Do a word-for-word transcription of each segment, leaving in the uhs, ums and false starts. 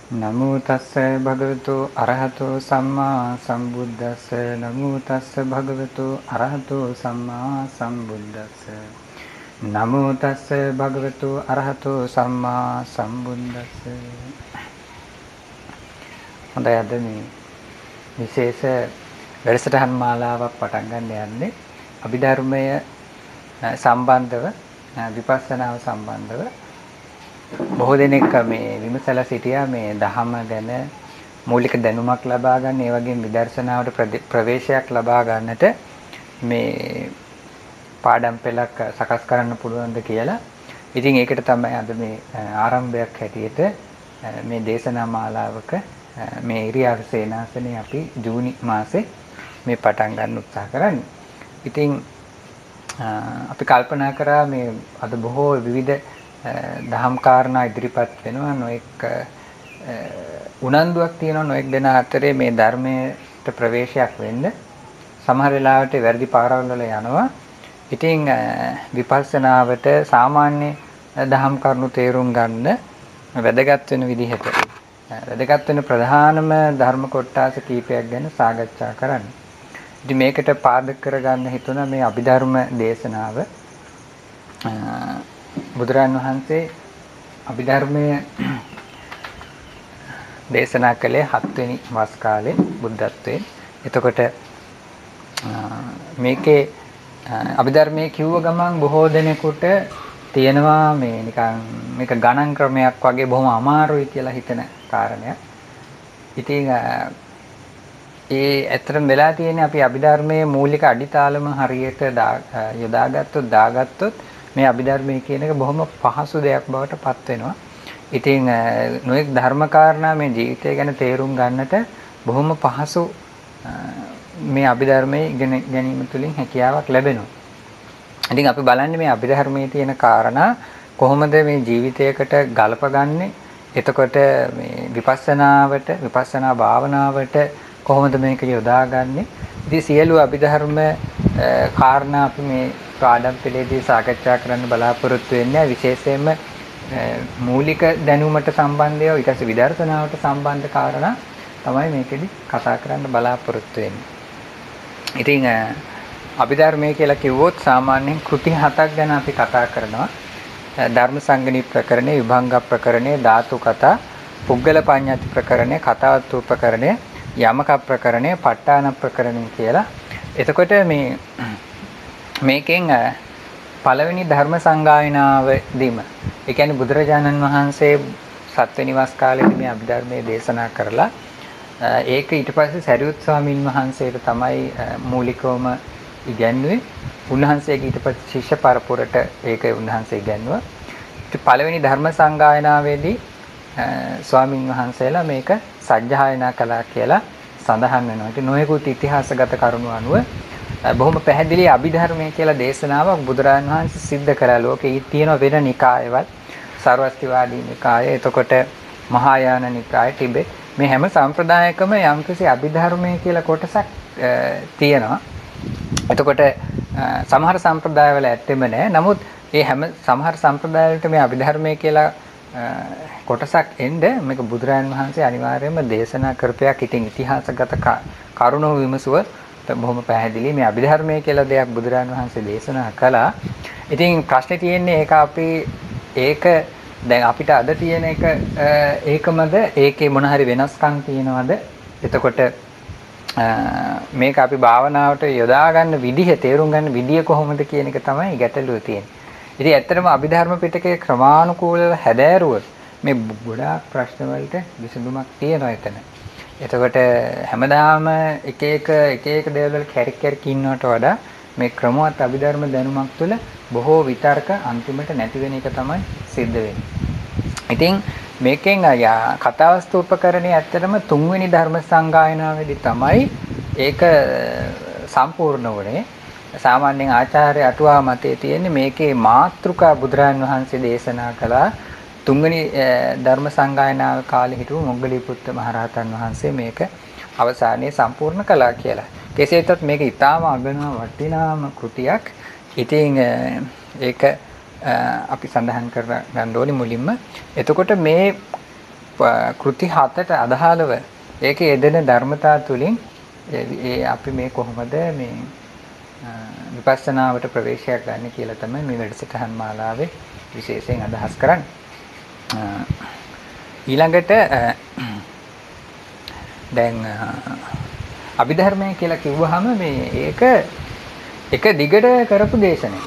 නමෝ තස්ස භගවතු අරහතෝ සම්මා සම්බුද්දස්ස නමෝ තස්ස භගවතු අරහතෝ සම්මා සම්බුද්දස්ස නමෝ තස්ස භගවතු අරහතෝ සම්මා සම්බුද්දස්ස. හොඳයි, අද මේ විශේෂ වැඩසටහන් මාලාවක් පටන් ගන්න යන්නේ අභිධර්මය සම්බන්ධව, විපස්සනාව සම්බන්ධව. බොහෝ දෙනෙක් මේ විමසලා සිටියා මේ ධහම ගැන මූලික දැනුමක් ලබා ගන්න, ඒ වගේම විදර්ශනාවට ප්‍රවේශයක් ලබා ගන්නට මේ පාඩම් පෙළක් සකස් කරන්න පුළුවන්ද කියලා. ඉතින් ඒකට තමයි අද මේ ආරම්භයක් හැටියට මේ දේශනා මාලාවක මේ ඉරියාව සේනාසනේ අපි ජූනි මාසේ මේ පටන් ගන්න උත්සාහ කරන්නේ. ඉතින් අපි කල්පනා කරා මේ අද බොහෝ විවිධ දහම් කාරණා ඉදිරිපත් වෙනවා, නොඑක් උනන්දුවක් තියෙනවා නොඑක් දෙනා අතරේ මේ ධර්මයට ප්‍රවේශයක් වෙන්න. සමහර වෙලාවට වැරදි පාරවල් වල යනවා. ඉතින් විපස්සනාවට සාමාන්‍ය දහම් කරුණු තේරුම් ගන්න වැදගත් වෙන විදිහට වැදගත් වෙන ප්‍රධානම ධර්ම කොටස කීපයක් ගැන සාකච්ඡා කරන්න. ඉතින් මේකට පාදක කරගන්න හිතුණා මේ අභිධර්ම දේශනාව. බුදුරන් වහන්සේ අභිධර්මය දේශනා කළේ හත්වෙනි වස් කාලේ බුද්ධත්වයෙන්. එතකොට මේකේ අභිධර්මයේ කිව්ව ගමන් බොහෝ දෙනෙකුට තියෙනවා මේ නිකන් මේක ගණන් ක්‍රමයක් වගේ බොහොම අමාරුයි කියලා හිතන කාරණයක්. ඉතින් ඒ ඇත්තටම වෙලා තියෙන්නේ අපි අභිධර්මයේ මූලික අඩිතාලම හරියට යොදාගත්තොත් දාගත්තොත් මේ අභිධර්මයේ කියන එක බොහොම පහසු දෙයක් බවට පත් වෙනවා. ඉතින් නොඑක් ධර්මකාරණා මේ ජීවිතය ගැන තේරුම් ගන්නට බොහොම පහසු මේ අභිධර්මයේ ඉගෙන ගැනීම තුළින් හැකියාවක් ලැබෙනවා. ඉතින් අපි බලන්නේ මේ අභිධර්මයේ තියෙන කාරණා කොහොමද මේ ජීවිතයකට ගලපගන්නේ. එතකොට මේ විපස්සනාවට විපස්සනා භාවනාවට කොහොමද මේක යොදාගන්නේ. ඉතින් සියලු අභිධර්ම කාරණා අපි මේ පාඩම් පෙළේදී සාකච්ඡා කරන්න බලාපොරොත්තු වෙන්නේ. විශේෂයෙන්ම මූලික දැනුමට සම්බන්ධව ඊට පස්සේ විදර්ශනාවට සම්බන්ධ කාරණා තමයි මේකෙදි කතා කරන්න බලාපොරොත්තු වෙන්නේ. ඉතින් අභිධර්මය කියලා කිව්වොත් සාමාන්‍යයෙන් කෘති හතක් ගැන අපි කතා කරනවා. ධර්ම සංගණී ප්‍රකරණය, විභංග ප්‍රකරණය, ධාතු කතා, පුද්ගල පඤ්ඤාති ප්‍රකරණය, කතාවත්තු ප්‍රකරණය, යමක ප්‍රකරණය, ප ဋ ාණ ප්‍රකරණය කියලා. එතකොට මේ මේකෙන් පළවෙනි ධර්ම සංගායනාවදීම, ඒ කියන්නේ බුදුරජාණන් වහන්සේ සත්වෙනි වස් කාලේදී මේ අභිධර්මයේ දේශනා කරලා ඒක ඊට පස්සේ සරියුත් ස්වාමීන් වහන්සේට තමයි මූලිකවම ඉගැන්වුවේ. උන්වහන්සේගේ ඊට පස්සේ ශිෂ්‍ය පරපුරට ඒක උන්වහන්සේ ඉගැන්වුවා. ඉතින් පළවෙනි ධර්ම සංගායනාවේදී ස්වාමීන් වහන්සේලා මේක සජ්ජායනා කළා කියලා සඳහන් වෙනවා. ඉතින් නොයෙකුත් ඉතිහාසගත කරුණු අනුව බොහොම පැහැදිලි අභිධර්මය කියලා දේශනාවක් බුදුරජාණන් වහන්සේ සිද්ධ කරලා. ලෝකේ තියෙන වෙන නිකායවල සර්වස්තිවාදී නිකාය, එතකොට මහායාන නිකාය, ටිබෙට්, මේ හැම සම්ප්‍රදායකම යම්කිසි අභිධර්මය කියලා කොටසක් තියෙනවා. එතකොට සමහර සම්ප්‍රදායවල ඇත්තෙම නැහැ. නමුත් මේ හැම සමහර සම්ප්‍රදායවලට මේ අභිධර්මය කියලා කොටසක් එන්න මේක බුදුරජාණන් වහන්සේ අනිවාර්යයෙන්ම දේශනා කරපයක්. ඉතින් ඉතිහාසගත කරුණෝ විමසුව බොහොම පැහැදිලි මේ අභිධර්මය කියලා දෙයක් බුදුරජාණන් වහන්සේ දේශනා කළා. ඉතින් ප්‍රශ්නේ තියෙන්නේ ඒක අපි ඒක දැන් අපිට අද තියෙන එක ඒකමද, ඒකේ මොන හරි වෙනස්කම් තියෙනවද? එතකොට මේක අපි භාවනාවට යොදා ගන්න විදිහ, තේරුම් ගන්න විදිහ කොහොමද කියන එක තමයි ගැටලුව තියෙන්නේ. ඉතින් ඇත්තටම අභිධර්ම පිටකේ ක්‍රමානුකූලව හැදෑරුවොත් මේ ගොඩාක් ප්‍රශ්න වලට විසඳුමක් තියෙනවා එතන. එතකොට හැමදාම එක එක එක එක දේවල් වල කැරක් කැරක් ඉන්නවට වඩා මේ ක්‍රමවත් අභිධර්ම දැනුමක් තුළ බොහෝ විතර්ක අන්තිමට නැති වෙන එක තමයි සිද්ධ වෙන්නේ. ඉතින් මේකෙන් කතාවස්තු උපකරණයේ ඇත්තටම තුන්වෙනි ධර්ම සංගායනාවේදී තමයි ඒක සම්පූර්ණ වුණේ. සාමාන්‍යයෙන් ආචාර්ය අටුවා මතයේ තියෙන්නේ මේකේ මාතෘකා බුදුරජාණන් වහන්සේ දේශනා කළා. තුන්වෙනි ධර්ම සංගායනාව කාලේ හිටපු මොග්ගලීපුත්ත මහරහතන් වහන්සේ මේක අවසානයේ සම්පූර්ණ කළා කියලා. කෙසේ වෙතත් මේක ඊටාම අගනා වටිනාම කෘතියක්. ඉතින් ඒක අපි සඳහන් කර ගන්න ඕනි මුලින්ම. එතකොට මේ කෘති හතට අදාළව ඒකේ යෙදෙන ධර්මතා තුලින් ඒ අපි මේ කොහොමද මේ විපස්සනාවට ප්‍රවේශයක් ගන්න කියලා තමයි මේ වැඩසටහන් මාලාවේ විශේෂයෙන් අදහස් කරන්නේ. ඊළඟට දැන් අභිධර්මය කියලා කිව්වහම මේ ඒක එක දිගට කරපු දේශනයක්.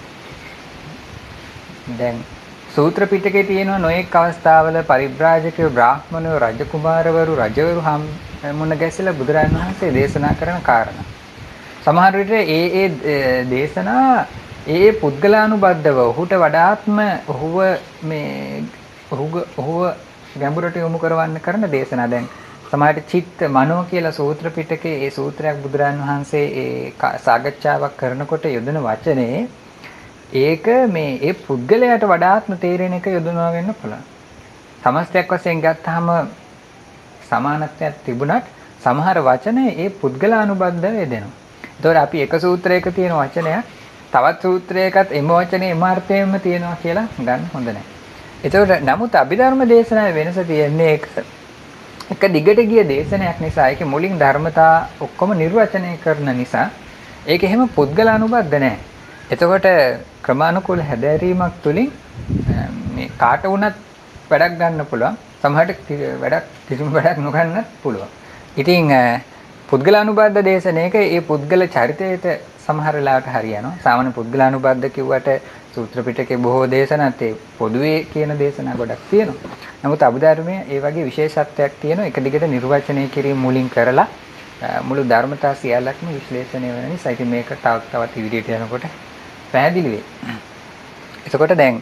දැන් සූත්‍ර පිටකේ තියෙන නොඑක් අවස්ථාවල පරිබ්‍රාජකයෝ බ්‍රාහ්මණයෝ රජකුමාරවරු රජවරු හම් මුණ ගැසලා බුදුරජාණන් වහන්සේ දේශනා කරන කාරණා. සමහර විට ඒ ඒ දේශනා ඒ පුද්ගලානුබද්ධව ඔහුට වඩාත්ම ඔහුව මේ ඔහුව ඔහුව ගැඹුරට යොමු කරවන්න කරන දේශනා. දැන් සමහරට චිත්ත මනෝ කියලා සූත්‍ර පිටකේ ඒ සූත්‍රයක් බුදුරජාණන් වහන්සේ ඒ සාකච්ඡාවක් කරනකොට යොදන වචනේ ඒක මේ ඒ පුද්ගලයාට වඩාත්ම තේරෙන එක යොදනවා වෙන්න පුළුවන්. සමස්තයක් වශයෙන් ගත්තාම සමානත්වයක් තිබුණත් සමහර වචන ඒ පුද්ගලානුබද්ධව යෙදෙනවා. ඒතකොට අපි එක සූත්‍රයක තියෙන වචනයක් තවත් සූත්‍රයකත් එම වචනේ එම අර්ථයෙන්ම තියෙනවා කියලා ගන්න හොඳ නැහැ. ඒතකොට නමුත් අභිධර්ම දේශනාවේ වෙනස තියෙන්නේ ඒක එක දිගට ගිය දේශනයක් නිසා ඒකේ මුලින් ධර්මතා ඔක්කොම නිර්වචනය කරන නිසා ඒක එහෙම පුද්ගලානුබද්ධ නැහැ. එතකොට ක්‍රමානුකූල හැදෑරීමක් තුළින් මේ කාට වුණත් වැඩක් ගන්න පුළුවන්. සමහරට වැඩක් කිසිම වැඩක් නොගන්නත් පුළුවන්. ඉතින් පුද්ගලානුබද්ධ දේශනයක ඒ පුද්ගල චරිතයට සමහර වෙලාවට හරියනවා. සාමාන්‍ය පුද්ගලානුබද්ධ කිව්වට සූත්‍ර පිටකේ බොහෝ දේශනාත් ඒ පොදුවේ කියන දේශනා ගොඩක් තියෙනවා. නමුත් අභිධර්මයේ ඒ වගේ විශේෂත්වයක් තියෙනවා. එක දිගට නිර්වචනය කිරීම මුලින් කරලා මුළු ධර්මතා සියල්ලක්ම විශ්ලේෂණය වෙන නිසා ඉතින් මේක තවත් තවත් ඉදිරියට යනකොට පැහැදිලි වෙයි. එතකොට දැන්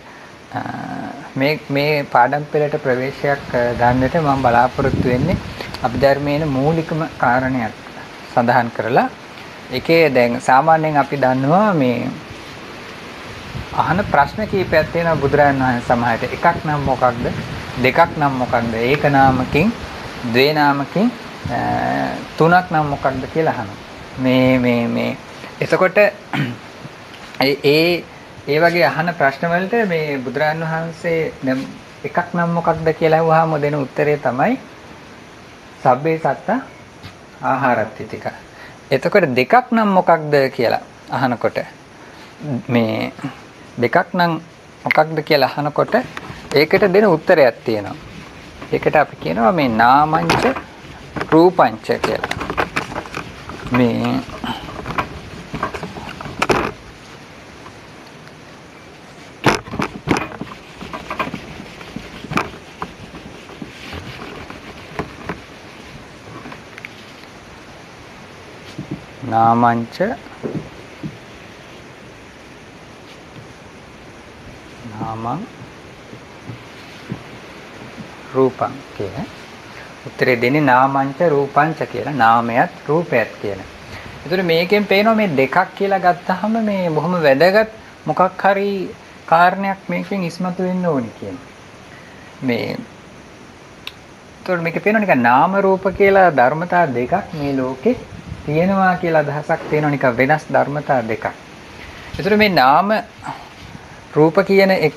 මේ මේ පාඩම් පෙළට ප්‍රවේශයක් ගන්නට මම බලාපොරොත්තු වෙන්නේ අභිධර්මයේ මූලිකම කාරණයක් සඳහන් කරලා ඒකේ දැන් සාමාන්‍යයෙන් අපි දන්නවා මේ අහන ප්‍රශ්න කීපයක් තියෙනවා බුදුරජාණන් වහන්සේ සමහරට එකක් නම් මොකක්ද දෙකක් නම් මොකක්ද ඒක නාමකින් ද්වේ නාමකින් තුනක් නම් මොකක්ද කියලා අහනවා මේ මේ මේ එතකොට ඒ ඒ වගේ අහන ප්‍රශ්න වලට මේ බුදුරජාණන් වහන්සේ දැන් එකක් නම් මොකක්ද කියලා අහුවාම දෙන උත්තරේ තමයි සබ්බේ සත්තා ආහාරත්ති ටික. එතකොට දෙකක් නම් මොකක්ද කියලා අහනකොට මේ දෙකක් නම් මොකක්ද කියලා අහනකොට ඒකට දෙන උත්තරයක් තියෙනවා. ඒකට අපි කියනවා මේ නාමංච රූපංච කියලා. මේ නාමංච නාමං රූපං කියන උත්තරේ දෙන්නේ නාමංච රූපංච කියලා නාමයත් රූපයත් කියලා. ඒතර මේකෙන් පේනවා මේ දෙකක් කියලා ගත්තාම මේ බොහොම වැදගත් මොකක් හරි කාරණයක් මේකෙන් ඉස්මතු වෙන්න ඕනි කියන. මේ ඒතර මේක පේනවා නිකන් නාම රූප කියලා ධර්මතා දෙකක් මේ ලෝකේ තියෙනවා කියලා අදහසක් තියෙනවා නිකන් වෙනස් ධර්මතා දෙකක්. ඒතර මේ නාම රූප කියන එක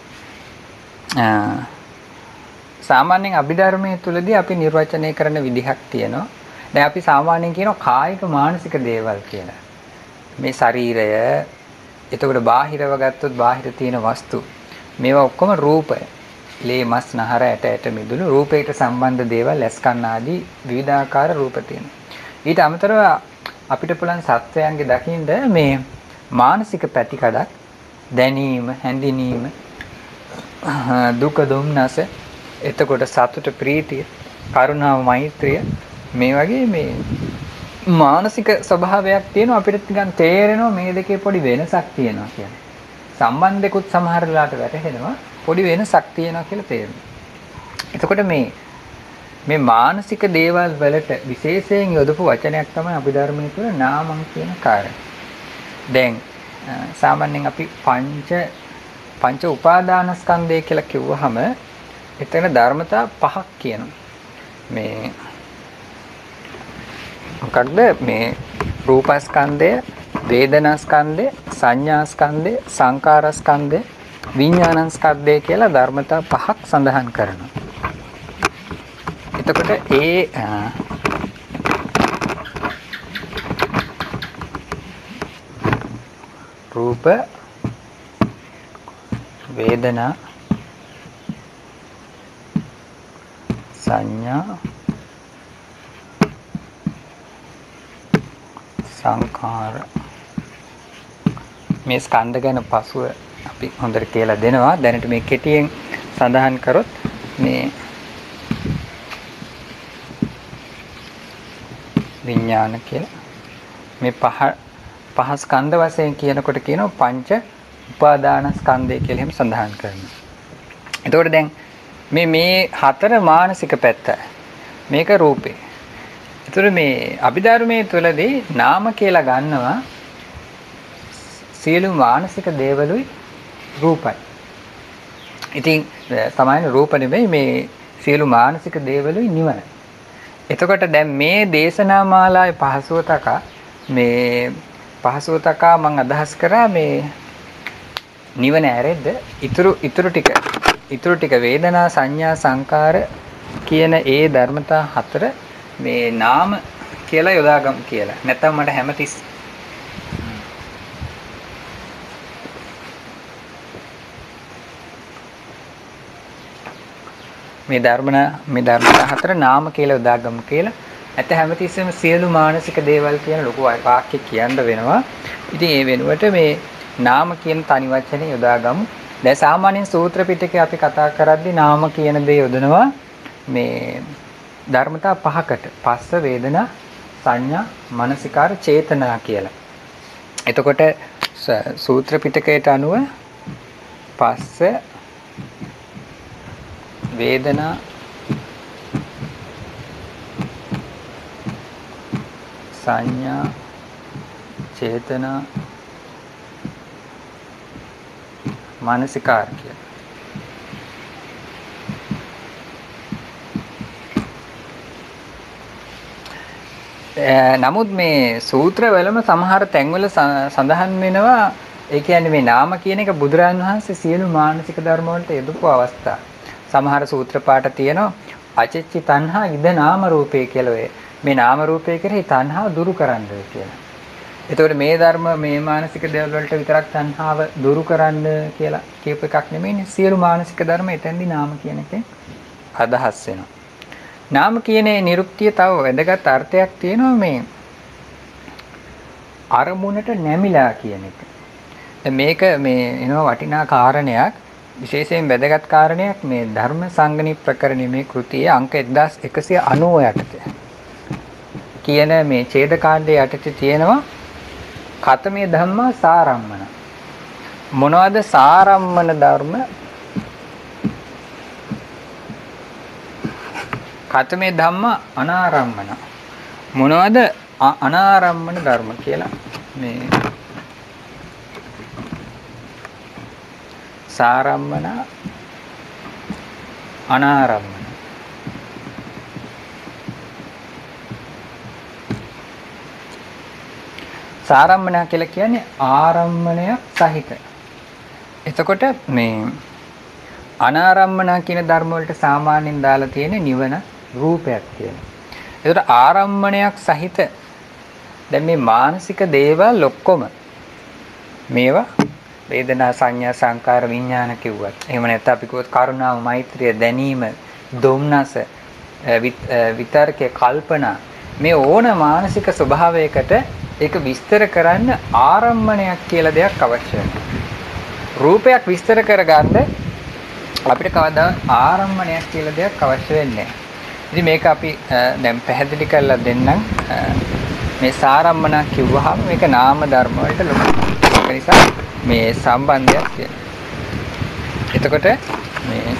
සාමාන්‍යයෙන් අභිධර්මයේ තුලදී අපි නිර්වචනය කරන විදිහක් තියෙනවා. දැන් අපි සාමාන්‍යයෙන් කියනවා කායික මානසික දේවල් කියලා. මේ ශරීරය එතකොට බාහිරව ගත්තොත් බාහිර තියෙන වස්තු මේවා ඔක්කොම රූපය. ලේ මස් නහර ඇට ඇට මිදුළු රූපයට සම්බන්ධ දේවල් ඇස්කන් ආදී විවිධාකාර රූප තියෙනවා. ඊට අමතරව අපිට පුළුවන් සත්වයන්ගේ දකින්න මේ මානසික පැතිකඩක් දැනීම හැඳිනීම දුක දුම්නස එතකොට සතුට ප්‍රීතිය කරුණාව මෛත්‍රිය මේ වගේ මේ මානසික ස්වභාවයක් තියෙනවා අපිට නිකන් තේරෙනවා මේ දෙකේ පොඩි වෙනසක් තියෙනවා කියන්නේ සම්බන්ධෙකුත් සමහර වෙලාවට වැටහෙනවා පොඩි වෙනසක් තියෙනවා කියලා තේරෙනවා. එතකොට මේ මේ මානසික දේවල් වලට විශේෂයෙන් යොදපු වචනයක් තමයි අභිධර්මයේ තුල නාමං කියන කාරණය. දැන් සාමාන්‍යයෙන් අපි පංච පංච උපාදානස්කන්ධය කියලා කිව්වහම එතන ධර්මතා පහක් කියනවා. මේ මොකක්ද මේ රූපස්කන්ධය, වේදනාස්කන්ධය, සංඥාස්කන්ධය, සංකාරස්කන්ධය, විඥානස්කන්ධය කියලා ධර්මතා පහක් සඳහන් කරනවා. එතකොට ඒ රූප වේදනා සංඥා සංඛාර මේ ස්කන්ධ ගැන පසුව අපි හොඳට කියලා දෙනවා. දැනට මේ කෙටියෙන් සඳහන් කරොත් මේ විඥාන කියලා මේ පහ පහ ස්කන්ධ වශයෙන් කියනකොට කියනවා පංච උපාදාන ස්කන්ධය කියලා එහෙම සඳහන් කරනවා. එතකොට දැන් මේ මේ හතර මානසික පැත්ත මේක රූපේ. එතකොට මේ අභිධර්මයේ තුලදී නාම කියලා ගන්නවා සියලු මානසික දේවලුයි රූපයි. ඉතින් සමාන රූප නෙමෙයි මේ සියලු මානසික දේවලුයි නිවන. එතකොට දැන් මේ දේශනා මාලාවේ පහසුව තකා මේ පහසුව තකා මම අදහස් කරා මේ නිවන ඇරෙද්ද ඊතුරු ඊතුරු ටික ඊතුරු ටික වේදනා සංඥා සංකාර කියන ඒ ධර්මතා හතර මේ නාම කියලා යොදාගමු කියලා. නැත්නම් මට හැමතිස් මේ ධර්මන මේ ධර්මතා හතර නාම කියලා යොදාගමු කියලා. ඇත්ත හැමතිස්සෙම සියලු මානසික දේවල් කියන ලොකු වාක්‍යයක් කියන්න වෙනවා. ඉතින් ඒ වෙනුවට මේ නාම කියන තනි වචනේ යොදාගමු. දැන් සාමාන්‍යයෙන් සූත්‍ර පිටකේ අපි කතා කරද්දී නාම කියන දේ යොදනවා මේ ධර්මතා පහකට. පස්ස වේදනා සංඥා මනසිකාර චේතනා කියලා. එතකොට සූත්‍ර පිටකයට අනුව පස්ස වේදනා සංඥා චේතනා මානසිකාර කියලා. නමුත් මේ සූත්‍රවලම සමහර තැන්වල සඳහන් වෙනවා ඒ කියන්නේ මේ නාම කියන එක බුදුරන් වහන්සේ සියලු මානසික ධර්ම වලට යොදපු අවස්ථා. සමහර සූත්‍ර පාඨ තියෙනවා අචච්චි තණ්හා ඉද නාම රූපේ කියලා ඔය මේ නාම රූපේ කෙරෙහි තණ්හාව දුරු කරන්න කියලා. එතකොට මේ ධර්ම මේ මානසික දේවල් වලට විතරක් තණ්හාව දුරු කරන්න කියලා කියප එකක් නෙමෙයිනේ. සියලු මානසික ධර්ම එතෙන්දී නාම කියන එකෙන් අදහස් වෙනවා. නාම කියන්නේ නිරුක්තිය තව වැදගත් අර්ථයක් තියෙනවා මේ අරමුණට නැමිලා කියන එක. දැන් මේක මේ එනවා වටිනා කාරණයක්. විශේෂයෙන් වැදගත් කාරණයක් මේ ධර්ම සංගණි ප්‍රකරණයේ මේ කෘතියේ අංක එක්දාස් එකසිය අනූ යටතේ කියන මේ ඡේදකාණ්ඩයේ යටතේ තියෙනවා කතමේ ධම්මා සාරම්මන. මොනවද සාරම්මන ධර්ම? කතමේ ධම්මා අනාරම්මන. මොනවද අනාරම්මන ධර්ම කියලා මේ සාරම්මන අනාරම්මන. සාරම්මන කියලා කියන්නේ ආරම්මණයක් සහිත. එතකොට මේ අනාරම්මන කියන ධර්ම වලට සාමාන්‍යයෙන් දාලා තියෙන නිවන රූපයක් කියලා. එතකොට ආරම්මණයක් සහිත දැන් මේ මානසික දේවල් ඔක්කොම මේවා වේදනා සංඥා සංකාර විඥාන කිව්වත් එහෙම නැත්නම් අපි කිව්වොත් කරුණාව මෛත්‍රිය දැනීම දොම්නස විතර්කේ කල්පනා මේ ඕන මානසික ස්වභාවයකට ඒක විස්තර කරන්න ආරම්මණයක් කියලා දෙයක් අවශ්‍ය වෙනවා. රූපයක් විස්තර කරගන්න අපිට කවදා ආරම්මණයක් කියලා දෙයක් අවශ්‍ය වෙන්නේ නැහැ. ඉතින් මේක අපි දැන් පැහැදිලි කරලා දෙන්නම්. මේ සාරම්මන කිව්වහම මේක නාම ධර්ම වලට ලොකු ඒක නිසා මේ සම්බන්ධයක් තියෙනවා. එතකොට මේ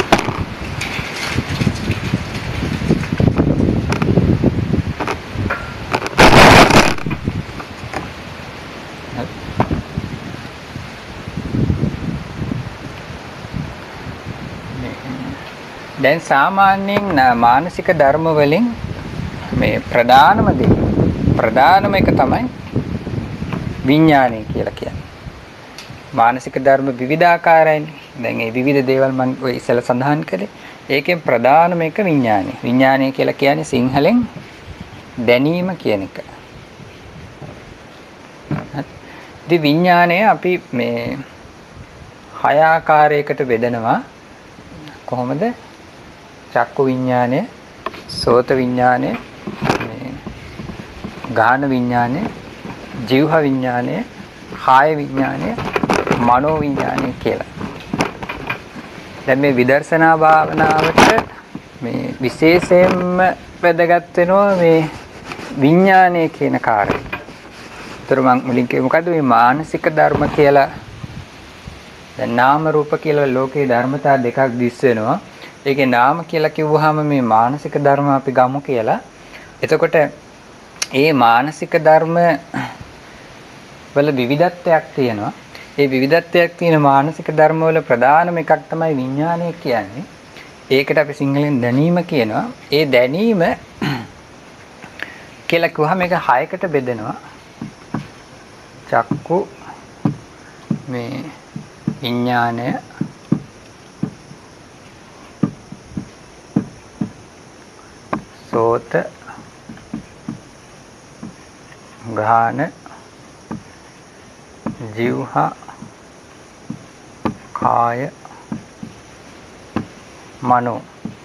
දැන් සාමාන්‍යයෙන් මානසික ධර්ම වලින් මේ ප්‍රධානම දේ ප්‍රධානම එක තමයි විඥානය කියලා කියන්නේ. මානසික ධර්ම විවිධාකාරයිනේ. දැන් මේ විවිධ දේවල් මම ඔය ඉස්සෙල්ලා සඳහන් කළේ. ඒකෙන් ප්‍රධානම එක විඥානය. විඥානය කියලා කියන්නේ සිංහලෙන් දැනීම කියන එක. ඉතින් විඥානය අපි මේ හය ආකාරයකට බෙදනවා. කොහොමද? චක්කු විඥානය, සෝත විඥානය, මේ ගාහන විඥානය, જીවහ විඥානය, කාය විඥානය, මනෝ විඥානය කියලා. දැන් මේ විදර්ශනා භාවනාවට මේ විශේෂයෙන්ම වැදගත් වෙනවා මේ විඥානය කියන කාර්යය. ඒතර මම මුලින් කිව්වේ මොකද්ද මේ මානසික ධර්ම කියලා. දැන් නාම රූප කියලා ලෝකේ ධර්මතා දෙකක් දිස් වෙනවා. ඒකේ නාම කියලා කිව්වහම මේ මානසික ධර්ම අපි ගමු කියලා. එතකොට ඒ මානසික ධර්ම වල විවිධත්වයක් තියෙනවා. ඒ විවිධත්වයක් තියෙන මානසික ධර්ම වල ප්‍රධානම එකක් තමයි විඥානය කියන්නේ. ඒකට අපි සිංහලෙන් දැනීම කියනවා. ඒ දැනීම කියලා කිව්වහම මේක හයකට බෙදෙනවා. චක්කු මේ විඥානය, සෝත, ගාහන, જીවහ, කාය, මනෝ.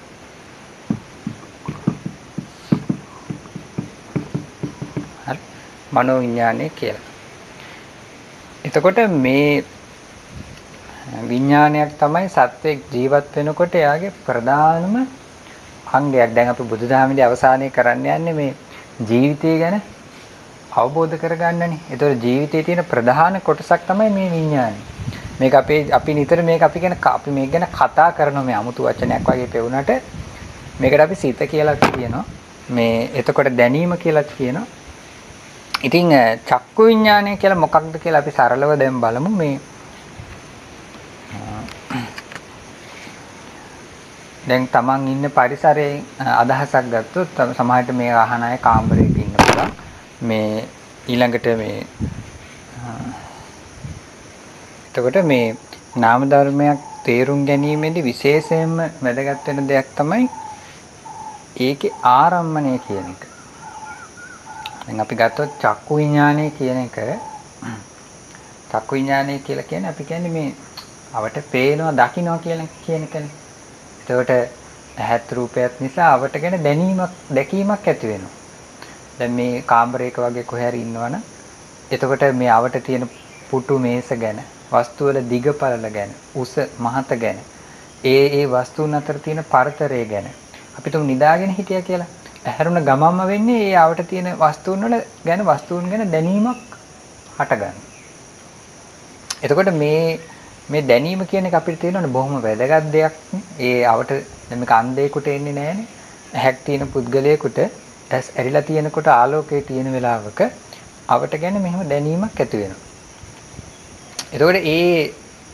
හරි. මනෝ විඥානය කියලා. එතකොට මේ විඥානයක් තමයි සත්වයක් ජීවත් වෙනකොට එයාගේ ප්‍රධානම අංගයක්. දැන් අපි බුදුදහමේදී අවසානයේ කරන්න යන්නේ මේ ජීවිතය ගැන අවබෝධ කරගන්නනේ. ඒතකොට ජීවිතයේ තියෙන ප්‍රධාන කොටසක් තමයි මේ විඥානය. මේක අපේ අපි නිතර මේක අපි ගැන අපි මේක ගැන කතා කරනවා මේ 아무තු වචනයක් වගේ පෙවුනට මේකට අපි සිත කියලා කියනවා. මේ එතකොට දැනීම කියලා කියනවා. ඉතින් චක්කු විඥානය කියලා මොකක්ද කියලා අපි සරලව දැන් බලමු. මේ දැන් තමන් ඉන්න පරිසරයේ අදහසක් ගත්තොත් සමහරට මේ අහන අය කාමරයක ඉන්න පුළුවන්. මේ ඊළඟට මේ එතකොට මේ නාම ධර්මයක් තේරුම් ගැනීමේදී විශේෂයෙන්ම වැදගත් වෙන දෙයක් තමයි ඒකේ ආරම්මණය කියන එක. දැන් අපි ගත්තොත් චක්කු විඥානය කියන එක චක්කු විඥානය කියලා කියන්නේ අපි කියන්නේ මේ අවට පේනවා දකින්නවා කියලා කියන එකනේ. එතකොට ඇහත් රූපයත් නිසා අවට ගැන දැනීමක් දැකීමක් ඇති වෙනවා. දැන් මේ කාමරයක වගේ කොහේ හරි ඉන්නවනම් එතකොට මේ අවට තියෙන පුටු මේස ගැන වස්තු වල දිග පළල ගැන උස මහත ගැන ඒ ඒ වස්තුන් අතර තියෙන පරතරය ගැන අපි තුමු නිදාගෙන හිටියා කියලා ඇහැරුණ ගමම්ම වෙන්නේ ඒ අවට තියෙන වස්තුන් වල ගැන වස්තුන් ගැන දැනීමක් හටගන්න. එතකොට මේ මේ දැනීම කියන එක අපිට තේරෙන්නේ බොහොම වැදගත් දෙයක්. ඒ අවට දැන් මේක අන්ධයෙකුට එන්නේ නැහනේ. ඇහැක් තියෙන පුද්ගලයෙකුට ඇස් ඇරිලා තියෙනකොට ආලෝකයේ තියෙන වෙලාවක අවට ගැන මෙහෙම දැනීමක් ඇති වෙනවා. එතකොට ඒ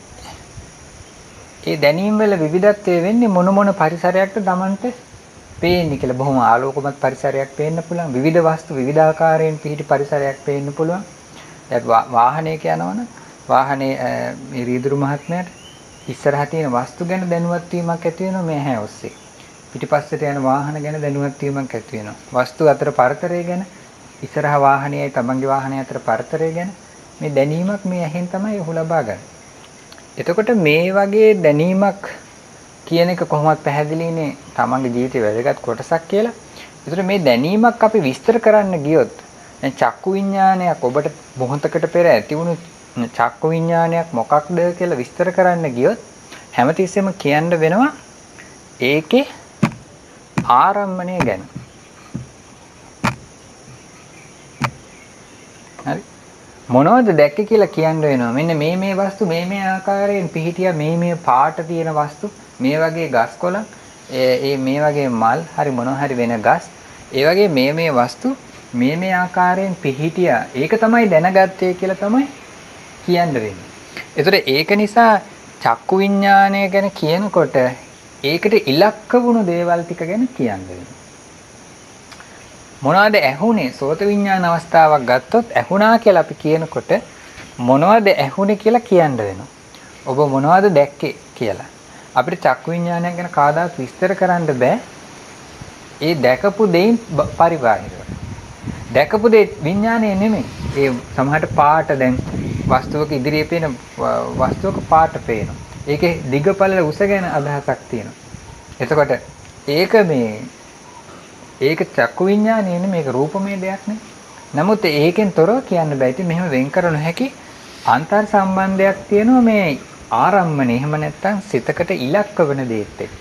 ඒ දැනීම් වල විවිධත්වය වෙන්නේ මොන මොන පරිසරයක්ද Tamanට පේන්නේ කියලා. බොහොම ආලෝකමත් පරිසරයක් පේන්න පුළුවන්. විවිධ වස්තු විවිධාකාරයෙන් පිහිටි පරිසරයක් පේන්න පුළුවන්. දැන් වාහනයක යනවනම් වාහනේ මේ රීදුරු මහත්මයාට ඉස්සරහ තියෙන වස්තු ගැන දැනුවත් වීමක් ඇති වෙනවා මේ ඇහැ ඔස්සේ. පිටිපස්සට යන වාහන ගැන දැනුවත් වීමක් ඇති වෙනවා. වස්තු අතර පරතරය ගැන ඉස්සරහ වාහනයයි තමන්ගේ වාහනය අතර පරතරය ගැන මේ දැනීමක් මේ ඇහෙන් තමයි ඔහු ලබා ගන්න. එතකොට මේ වගේ දැනීමක් කියන එක කොහොමවත් පැහැදිලිනේ තමන්ගේ ජීවිතේ වැදගත් කොටසක් කියලා. ඒතර මේ දැනීමක් අපි විස්තර කරන්න ගියොත් දැන් චක්කු විඥානයක් ඔබට මොහොතකට පෙර ඇති වුණු චක්කු විඥානයක් මොකක්ද කියලා විස්තර කරන්න ගියොත් හැමතිස්සෙම කියන්න වෙනවා ඒකේ ආරම්මණය ගැන. හරි. මොනවද දැක්කේ කියලා කියන්න වෙනවා. මෙන්න මේ මේ වස්තු මේ මේ ආකාරයෙන් පිහිටියා මේ මේ පාට තියෙන වස්තු මේ වගේ ගස් කොළන් ඒ මේ වගේ මල් හරි මොනවා හරි වෙන ගස් ඒ වගේ මේ මේ වස්තු මේ මේ ආකාරයෙන් පිහිටියා. ඒක තමයි දැනගත්තේ කියලා තමයි කියන්න වෙන්නේ. ඒතර ඒක නිසා චක්කු විඥානය ගැන කියනකොට ඒකට ඉලක්ක වුණු දේවල් ටික ගැන කියන්න වෙනවා. මොනවද ඇහුනේ? සෝත විඥාන අවස්ථාවක් ගත්තොත් ඇහුණා කියලා අපි කියනකොට මොනවද ඇහුනේ කියලා කියන්න වෙනවා. ඔබ මොනවද දැක්කේ කියලා. අපිට චක්කු විඥානයක් ගැන කාදාත් විස්තර කරන්න බෑ. ඒ දැකපු දෙයින් පරිබාහිරව. දැකපු දේ විඥානය නෙමෙයි. ඒ සමහරට පාට දැන් වස්තුවක ඉදිරියේ පේන වස්තුවක පාට පේනවා. ඒකේ දිගපළල උස ගැන අදහසක් තියෙනවා. එතකොට ඒක මේ ඒක චක්කු විඥානය නෙමෙයි මේක රූපමය දෙයක් නේ. නමුත් ඒකෙන් තොරව කියන්න බෑ. ඉතින් මෙහෙම වෙන් කරනු හැකි අන්තර් සම්බන්ධයක් තියෙනවා මේ ආරම්මණය. එහෙම නැත්නම් සිතකට ඉලක්ක වෙන දේත් එක්ක.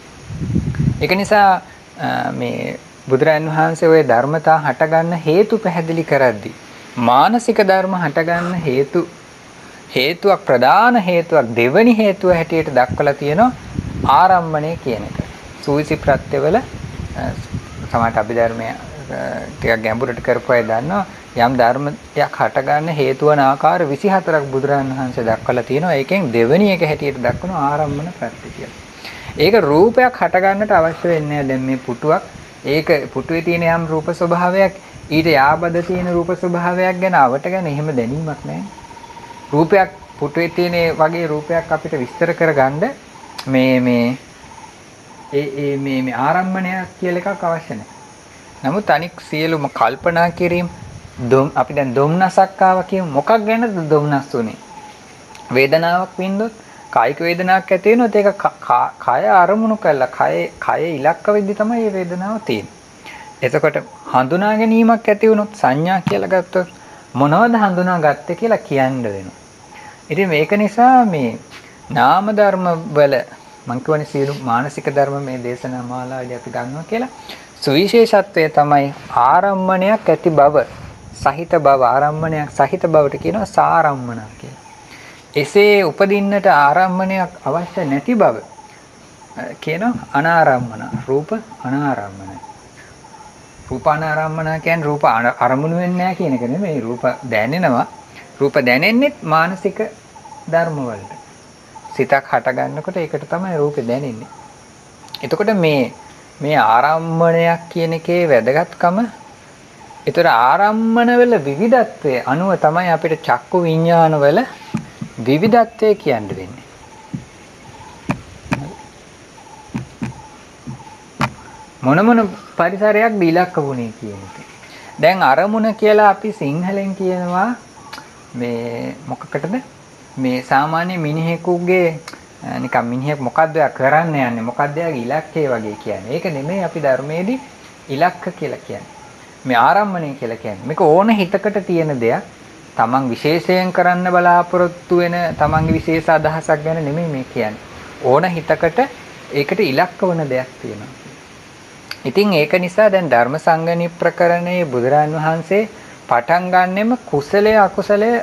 ඒක නිසා මේ බුදුරන් වහන්සේ ওই ධර්මතා හටගන්න හේතු පැහැදිලි කරද්දී මානසික ධර්ම හටගන්න හේතු හේතුවක් ප්‍රධාන හේතුවක් දෙවනි හේතුව හැටියට දක්වලා තියෙනවා ආරම්මණය කියන එක. සූවිසි ප්‍රත්‍යවල සමහරට අභිධර්මයේ ටිකක් ගැඹුරට කරපුවා දන්නවා යම් ධර්මයක් හටගන්න හේතු වන ආකාර විසිහතරක් බුදුරන් වහන්සේ දක්වලා තියෙනවා. ඒකෙන් දෙවනි එක හැටියට දක්වනවා ආරම්මන ප්‍රත්‍ය කියලා. ඒක රූපයක් හටගන්නට අවශ්‍ය වෙන්නේ දැන් මේ පුටුවක් ඒක පුටුවේ තියෙන යම් රූප ස්වභාවයක් ඊට යාබද තියෙන රූප ස්වභාවයක් ගැන අවට ගැන එහෙම දැනීමක් නැහැ. රූපයක් පුටුවේ තියෙන වගේ රූපයක් අපිට විස්තර කරගන්න මේ මේ ඒ ඒ මේ මේ ආරම්මණයක් කියලා එකක් අවශ්‍ය නැහැ. නමුත් අනික් සියලුම කල්පනා කිරීම දොම් අපි දැන් දොම්නසක් ආවා කියමු. මොකක් ගැනද දොම්නස් උනේ? වේදනාවක් වින්දොත් කායික වේදනාවක් ඇති වෙනොත් ඒක කය අරමුණු කරලා කය කය ඉලක්ක වෙද්දි තමයි මේ වේදනාව තියෙන්නේ. එතකොට හඳුනා ගැනීමක් ඇති වුණොත් සංඥා කියලා ගත්තොත් මොනවද හඳුනාගත්තේ කියලා කියන්න වෙනවා. ඉතින් මේක නිසා මේ නාම ධර්ම වල මං කියවනේ සියලු මානසික ධර්ම මේ දේශනා මාලාවේදී අපි ගන්නවා කියලා. සුවිශේෂත්වය තමයි ආරම්මණයක් ඇති බව සහිත බව ආරම්මණයක් සහිත බවට කියනවා සාරම්මණ කියලා. එසේ උපදින්නට ආරම්මණයක් අවශ්‍ය නැති බව කියනවා අනාරම්මන. රූප අනාරම්මන. රූප අනාරම්මන කියන්නේ රූප අරමුණු වෙන්නේ නැහැ කියන එක නෙමෙයි. රූප දැනෙනවා. රූප දැනෙන්නෙත් මානසික ධර්ම වලට. සිතක් හට ගන්නකොට ඒකට තමයි රූපේ දැනෙන්නේ. එතකොට මේ මේ ආරම්මණයක් කියන එකේ වැදගත්කම ඒතර ආරම්මන වල විවිධත්වය අනුව තමයි අපිට චක්කු විඥාන වල විවිධත්වය කියන්න වෙන්නේ. මොන මොන පරිසරයක් ඉලක්ක වුණේ කියන එක. දැන් අරමුණ කියලා අපි සිංහලෙන් කියනවා මේ මොකකටද? මේ සාමාන්‍ය මිනිහෙකුගේ නිකන් මිනිහෙක් මොකද්ද කරන්න යන්නේ මොකද්ද යාගේ ඉලක්කය වගේ කියන්නේ. ඒක නෙමෙයි අපි ධර්මයේදී ඉලක්ක කියලා කියන්නේ. මේ ආරම්මණය කියලා කියන්නේ. මේක ඕන හිතකට තියෙන දෙයක්. තමන් විශේෂයෙන් කරන්න බලාපොරොත්තු වෙන තමන්ගේ විශේෂ අදහසක් ගැන නෙමෙයි මේ කියන්නේ. ඕන හිතකට ඒකට ඉලක්ක වන දෙයක් තියෙනවා. ඉතින් ඒක නිසා දැන් ධර්ම සංගණි ප්‍රකරණයේ බුදුරන් වහන්සේ පටන් ගන්නෙම කුසලයේ අකුසලයේ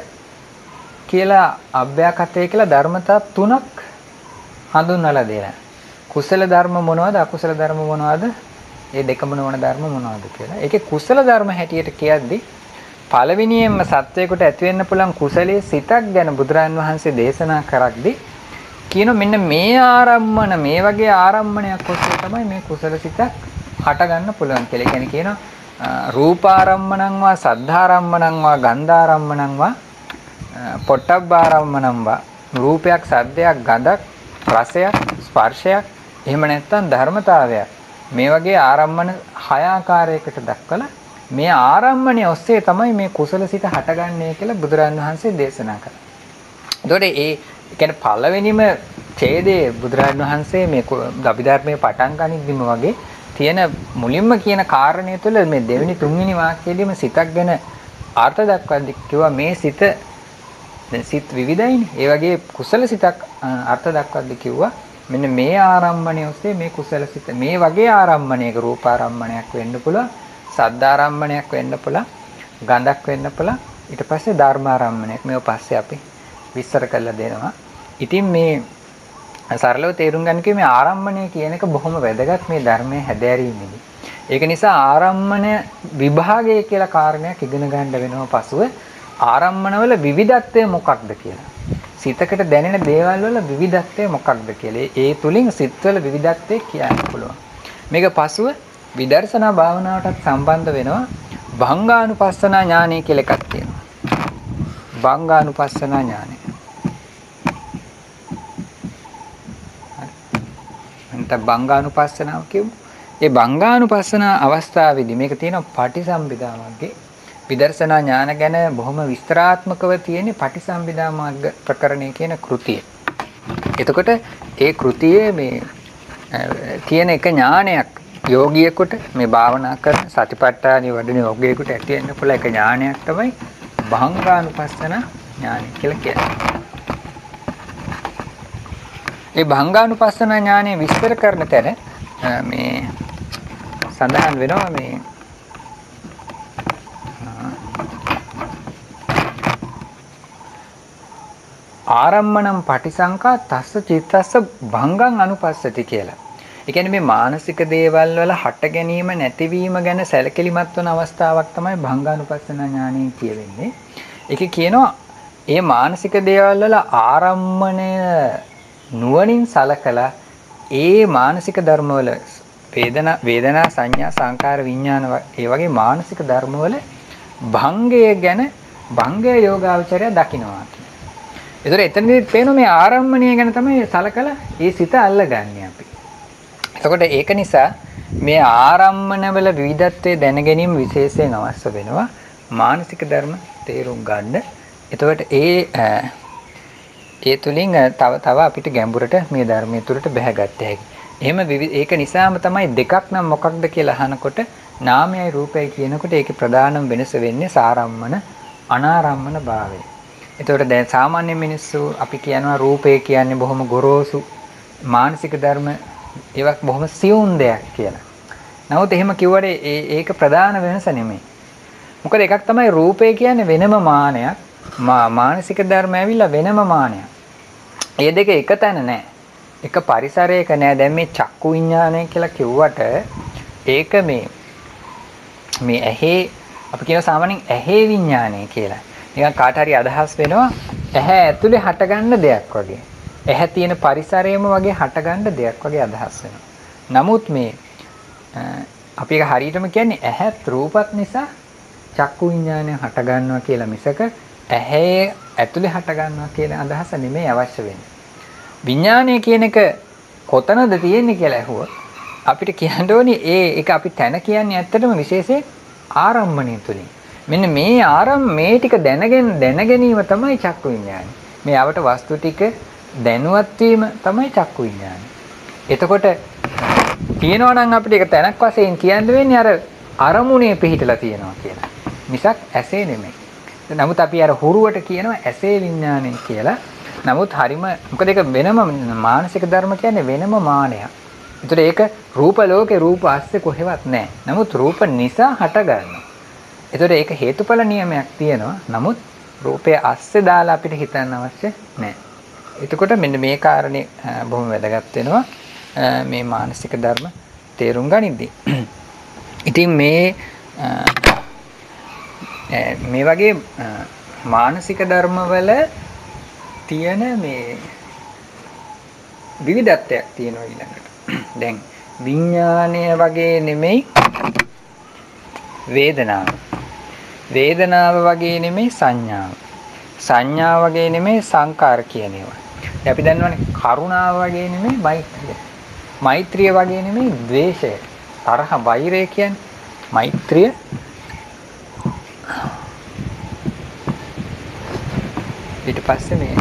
කියලා අභ්‍යාකතය කියලා ධර්මතා තුනක් හඳුන්වලා දෙනවා. කුසල ධර්ම මොනවද අකුසල ධර්ම මොනවද? මේ දෙකම මොන ධර්ම මොනවද කියලා. ඒකේ කුසල ධර්ම හැටියට කියද්දි පළවෙනියෙන්ම සත්වයකට ඇති වෙන්න පුළුවන් කුසලයේ සිතක් ගැන බුදුරන් වහන්සේ දේශනා කරද්දී කියන මෙන්න මේ ආරම්මන මේ වගේ ආරම්මණයක් ඔස්සේ තමයි මේ කුසල සිතක් හට ගන්න පුළුවන් කියලා. කියන්නේ කියනවා රූපාරම්මණං වා සද්ධාරම්මණං වා ගන්ධාරම්මණං වා පොට්ටබ්බාරම්මණං වා රූපයක් සද්දයක් ගඳක් රසයක් ස්පර්ශයක් එහෙම නැත්නම් ධර්මතාවයක් මේ වගේ ආරම්මන හය ආකාරයකට දක්වලා මේ ආරම්මණය ඔස්සේ තමයි මේ කුසල සිත හටගන්නේ කියලා බුදුරන් වහන්සේ දේශනා කළා. එතකොට ඒ කියන්නේ පළවෙනිම ඡේදයේ බුදුරන් වහන්සේ මේ අභිධර්මයේ පටන් ගනිද්දිම වගේ තියෙන මුලින්ම කියන කාරණය තුළ මේ දෙවෙනි තුන්වෙනි වාක්‍යයේදීම සිතක් ගැන අර්ථ දක්වද්දී කිව්වා මේ සිත දැන් සිත් විවිධයිනේ. ඒ වගේ කුසල සිතක් අර්ථ දක්වද්දී කිව්වා මෙන්න මේ ආරම්මණය ඔස්සේ මේ කුසල සිත මේ වගේ ආරම්මණයක රූපාරම්මණයක් වෙන්න පුළුවන්. සද්ධාරම්මණයක් වෙන්න පුළුවන් ගඳක් වෙන්න පුළුවන් ඊට පස්සේ ධර්මාරම්මණයක් මේව පස්සේ අපි විස්තර කරලා දෙනවා. ඉතින් මේ සරලව තේරුම් ගන්න කිව්වේ මේ ආරම්මණය කියන එක බොහොම වැදගත් මේ ධර්මයේ හැදෑරීමේදී. ඒක නිසා ආරම්මණය විභාගය කියලා කාරණයක් ඉගෙන ගන්න වෙනවා පසුව ආරම්මණවල විවිධත්වය මොකක්ද කියලා. සිතකට දැනෙන දේවල් වල විවිධත්වය මොකක්ද කියලා. ඒ තුලින් සිත්වල විවිධත්වය කියන්න පුළුවන්. මේක පසුව විදර්ශනා භාවනාවටත් සම්බන්ධ වෙනවා. භංගානුපස්සනා ඥානය කියලා එකක් තියෙනවා. භංගානුපස්සනා ඥානය. නැත්නම් බංගානුපස්සනාව කියමු. ඒ බංගානුපස්සන අවස්ථාවේදී මේක තියෙනවා පටිසම්භිදා මග්ගේ විදර්ශනා ඥාන ගැන බොහොම විස්තරාත්මකව තියෙන පටිසම්භිදා මග්ග ප්‍රකරණය කියන කෘතිය. එතකොට ඒ කෘතියේ මේ තියෙන එක ඥානයක් යෝගියෙකුට මේ භාවනා කරන සතිපට්ඨාන වඩන යෝගියෙකුට ඇති වෙන්න පුළුවන් එක ඥානයක් තමයි භංගානුපස්සන ඥානය කියලා කියන්නේ. ඒ භංගානුපස්සන ඥානය විස්තර කරන තැන මේ සඳහන් වෙනවා මේ ආරම්මණම් පටිසංකා තස්ස චිත්තස්ස භංගං අනුපස්සති කියලා. ඒ කියන්නේ මේ මානසික දේවල් වල හට ගැනීම නැතිවීම ගැන සැලකිලිමත් වන අවස්ථාවක් තමයි භංගානුපස්සන ඥානය කියවෙන්නේ. ඒකේ කියනවා මේ මානසික දේවල් වල ආරම්මණය නුවණින් සලකලා ඒ මානසික ධර්ම වල වේදනා වේදනා සංඥා සංකාර විඥාන ඒ වගේ මානසික ධර්ම වල භංගය ගැන භංගය යෝගාවචරය දකින්නවා. ඒතර එතනදී පේනවා මේ ආරම්මණය ගැන තමයි සලකලා ඒ සිත අල්ලගන්නේ අපි. එතකොට ඒක නිසා මේ ආරම්මන වල විවිධත්වයේ දැන ගැනීම විශේෂයෙන් අවශ්‍ය වෙනවා මානසික ධර්ම තේරුම් ගන්න. එතකොට ඒ ඒ තුලින් තව තව අපිට ගැඹුරට මේ ධර්මයේ තුලට බැහැගත්ත හැකි. එහෙම ඒක නිසාම තමයි දෙකක් නම් මොකක්ද කියලා අහනකොට නාමයයි රූපයයි කියනකොට ඒකේ ප්‍රධානම වෙනස වෙන්නේ සාරම්මන අනාරම්මන භාවය. එතකොට දැන් සාමාන්‍ය මිනිස්සු අපි කියනවා රූපය කියන්නේ බොහොම ගොරෝසු මානසික ධර්ම ඒවක් බොහොම සියුම් දෙයක් කියලා. නමුත් එහෙම කිව්වට ඒක ප්‍රධාන වෙනස නෙමෙයි. මොකද එකක් තමයි රූපය කියන්නේ වෙනම මානයක්, මානසික ධර්ම ඇවිල්ලා වෙනම මානයක්. මේ දෙක එක තැන නෑ. එක පරිසරයක නෑ. දැන් මේ චක්කු විඥානය කියලා කිව්වට ඒක මේ මේ ඇහි අපි කියන සාමාන්‍යයෙන් ඇහි විඥානය කියලා. නිකන් කාට හරි අදහස් වෙනවා ඇහැ ඇතුලේ හටගන්න දෙයක් වගේ. ඇහැ තියෙන පරිසරයම වගේ හටගන්න දෙයක් වගේ අදහස් වෙනවා. නමුත් මේ අපි ඒක හරියටම කියන්නේ ඇහත් රූපත් නිසා චක්කු විඥානය හටගන්නවා කියලා මිසක ඇහැ ඇතුලේ හටගන්නවා කියන අදහස නෙමෙයි අවශ්‍ය වෙන්නේ. විඥානය කියන එක කොතනද තියෙන්නේ කියලා ඇහුවොත් අපිට කියන්න ඕනේ ඒ ඒක අපි තැන කියන්නේ ඇත්තටම විශේෂයෙන් ආරම්මණය තුලින්. මෙන්න මේ ආරම් මේ ටික දැනගෙන දැන ගැනීම තමයි චක්කු විඥානය. මේ ආවට වස්තු ටික දැනුවත් වීම තමයි චක්කු විඥානය. එතකොට කියනවා නම් අපිට ඒක තැනක් වශයෙන් කියන්න වෙන්නේ අර අරමුණේ පිහිටලා තියෙනවා කියලා. මිසක් ඇසේ නෙමෙයි. නමුත් අපි අර හුරුවට කියනවා ඇසේ විඥානය කියලා. නමුත් හරිම මොකද ඒක වෙනම මානසික ධර්ම කියන්නේ වෙනම මානයක්. ඒතර ඒක රූප ලෝකේ රූප අස්සේ කොහෙවත් නැහැ. නමුත් රූප නිසා හට ගන්නවා. ඒතර ඒක හේතුඵල නියමයක් තියෙනවා. නමුත් රූපය අස්සේ දාලා අපිට හිතන්න අවශ්‍ය නැහැ. එතකොට මෙන්න මේ කාරණේ බොහොම වැදගත් වෙනවා මේ මානසික ධර්ම තේරුම් ගනිද්දී. ඉතින් මේ මේ වගේ මානසික ධර්මවල තියෙන මේ විවිධත්වයක් තියෙනවා ඊළඟට. දැන් විඥානය වගේ නෙමෙයි වේදනාව. වේදනාව වගේ නෙමෙයි සංඥාව. සංඥා වගේ නෙමෙයි සංකාර කියන ඒවා. අපි දන්නවනේ කරුණාව වගේ නෙමෙයි මෛත්‍රිය. මෛත්‍රිය වගේ නෙමෙයි ද්වේෂය. තරහ වෛරය කියන්නේ මෛත්‍රිය. ඊට පස්සේ මේ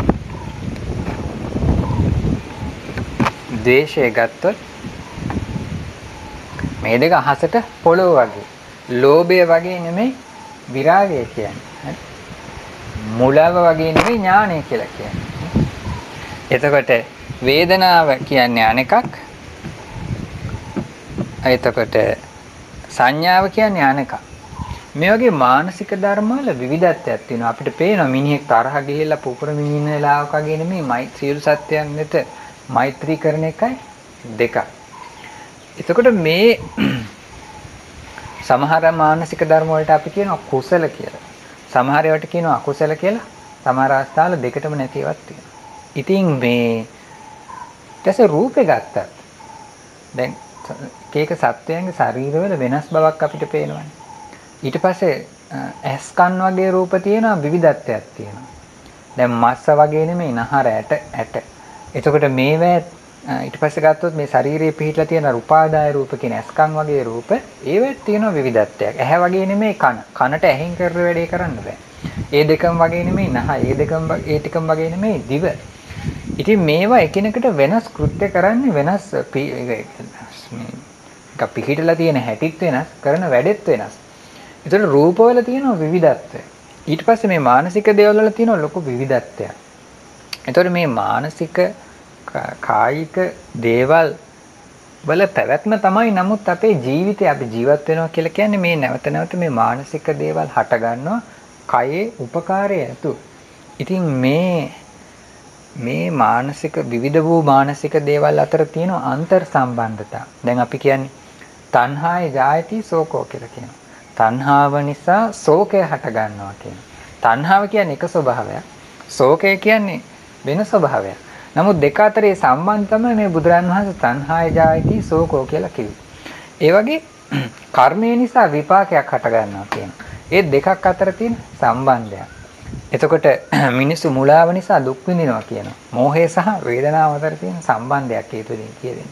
ද්වේෂය ගත්තොත් මේ දෙක අහසට පොළොව වගේ. ලෝභය වගේ නෙමෙයි විරාගය කියන්නේ. මුලව වගේ නෙමෙයි ඥානය කියලා කියන්නේ. එතකොට වේදනාව කියන්නේ අනෙකක්. එතකොට සංඥාව කියන්නේ අනෙකක්. මේ වගේ මානසික ධර්ම වල විවිධත්වයක් තියෙනවා. අපිට පේනවා මිනිහෙක් තරහ ගිහිල්ලා පුපුරමින් ඉන්න වෙලාවක වගේ නෙමෙයි මෛත්‍රී සත්‍යයන් වෙත මෛත්‍රී කරන එකයි දෙකක්. එතකොට මේ සමහර මානසික ධර්ම වලට අපි කියනවා කුසල කියලා. සමහර ඒවාට කියනවා අකුසල කියලා. සමහර අවස්ථාවල දෙකටම නැතිවක් තියෙනවා. ඉතින් මේ දැස රූපේ ගත්තත් දැන් එක එක සත්වයන්ගේ ශරීරවල වෙනස් බවක් අපිට පේනවනේ. ඊට පස්සේ ඇස් කන් වගේ රූප තියෙනවා විවිධත්වයක් තියෙනවා. දැන් මස්ස වගේ නෙමෙයි නහර ඇට ඇට. එතකොට මේවා ඊට පස්සේ ගත්තොත් මේ ශරීරයේ පිහිටලා තියෙන උපාදාය රූප කියන ඇස්කම් වගේ රූප ඒවෙත් තියෙන විවිධත්වයක්. ඇහැ වගේ නෙමෙයි කන. කනට ඇහෙන් කරන වැඩේ කරන්න බෑ. ඒ දෙකම වගේ නෙමෙයි නහය. ඒ දෙකම ඒ ටිකම වගේ නෙමෙයි දිව. ඉතින් මේවා එකිනෙකට වෙනස් කෘත්‍ය කරන්නේ වෙනස් මේ එක පිහිටලා තියෙන හැටිත් වෙනස්, කරන වැඩෙත් වෙනස්. ඒතර රූපවල තියෙන විවිධත්වය. ඊට පස්සේ මේ මානසික දේවල් වල තියෙන ලොකු විවිධත්වයක්. ඒතර මේ මානසික කායික දේවල් වල පැවැත්ම තමයි නමුත් අපේ ජීවිතේ අපි ජීවත් වෙනවා කියලා කියන්නේ මේ නැවත නැවත මේ මානසික දේවල් හට ගන්නවා කයේ උපකාරය ඇතු. ඉතින් මේ මේ මානසික විවිධ වූ මානසික දේවල් අතර තියෙන අන්තර් සම්බන්ධතා. දැන් අපි කියන්නේ තණ්හාය ජායති සෝකෝ කියලා කියනවා. තණ්හාව නිසා ශෝකය හට ගන්නවා කියනවා. තණ්හාව කියන්නේ එක ස්වභාවයක්. ශෝකය කියන්නේ වෙන ස්වභාවයක්. නමුත් දෙක අතරේ සම්බන්ධ තමයි මේ බුදුරන් වහන්සේ තණ්හාය ජායති සෝකෝ කියලා කිව්වේ. ඒ වගේ කර්මය නිසා විපාකයක් හට ගන්නවා කියනවා. ඒ දෙකක් අතර තියෙන සම්බන්ධයක්. එතකොට මිනිස්සු මුලාව නිසා දුක් විඳිනවා කියනවා. මෝහය සහ වේදනාව අතර තියෙන සම්බන්ධයක් ඒ තුලින් කියදෙන්නේ.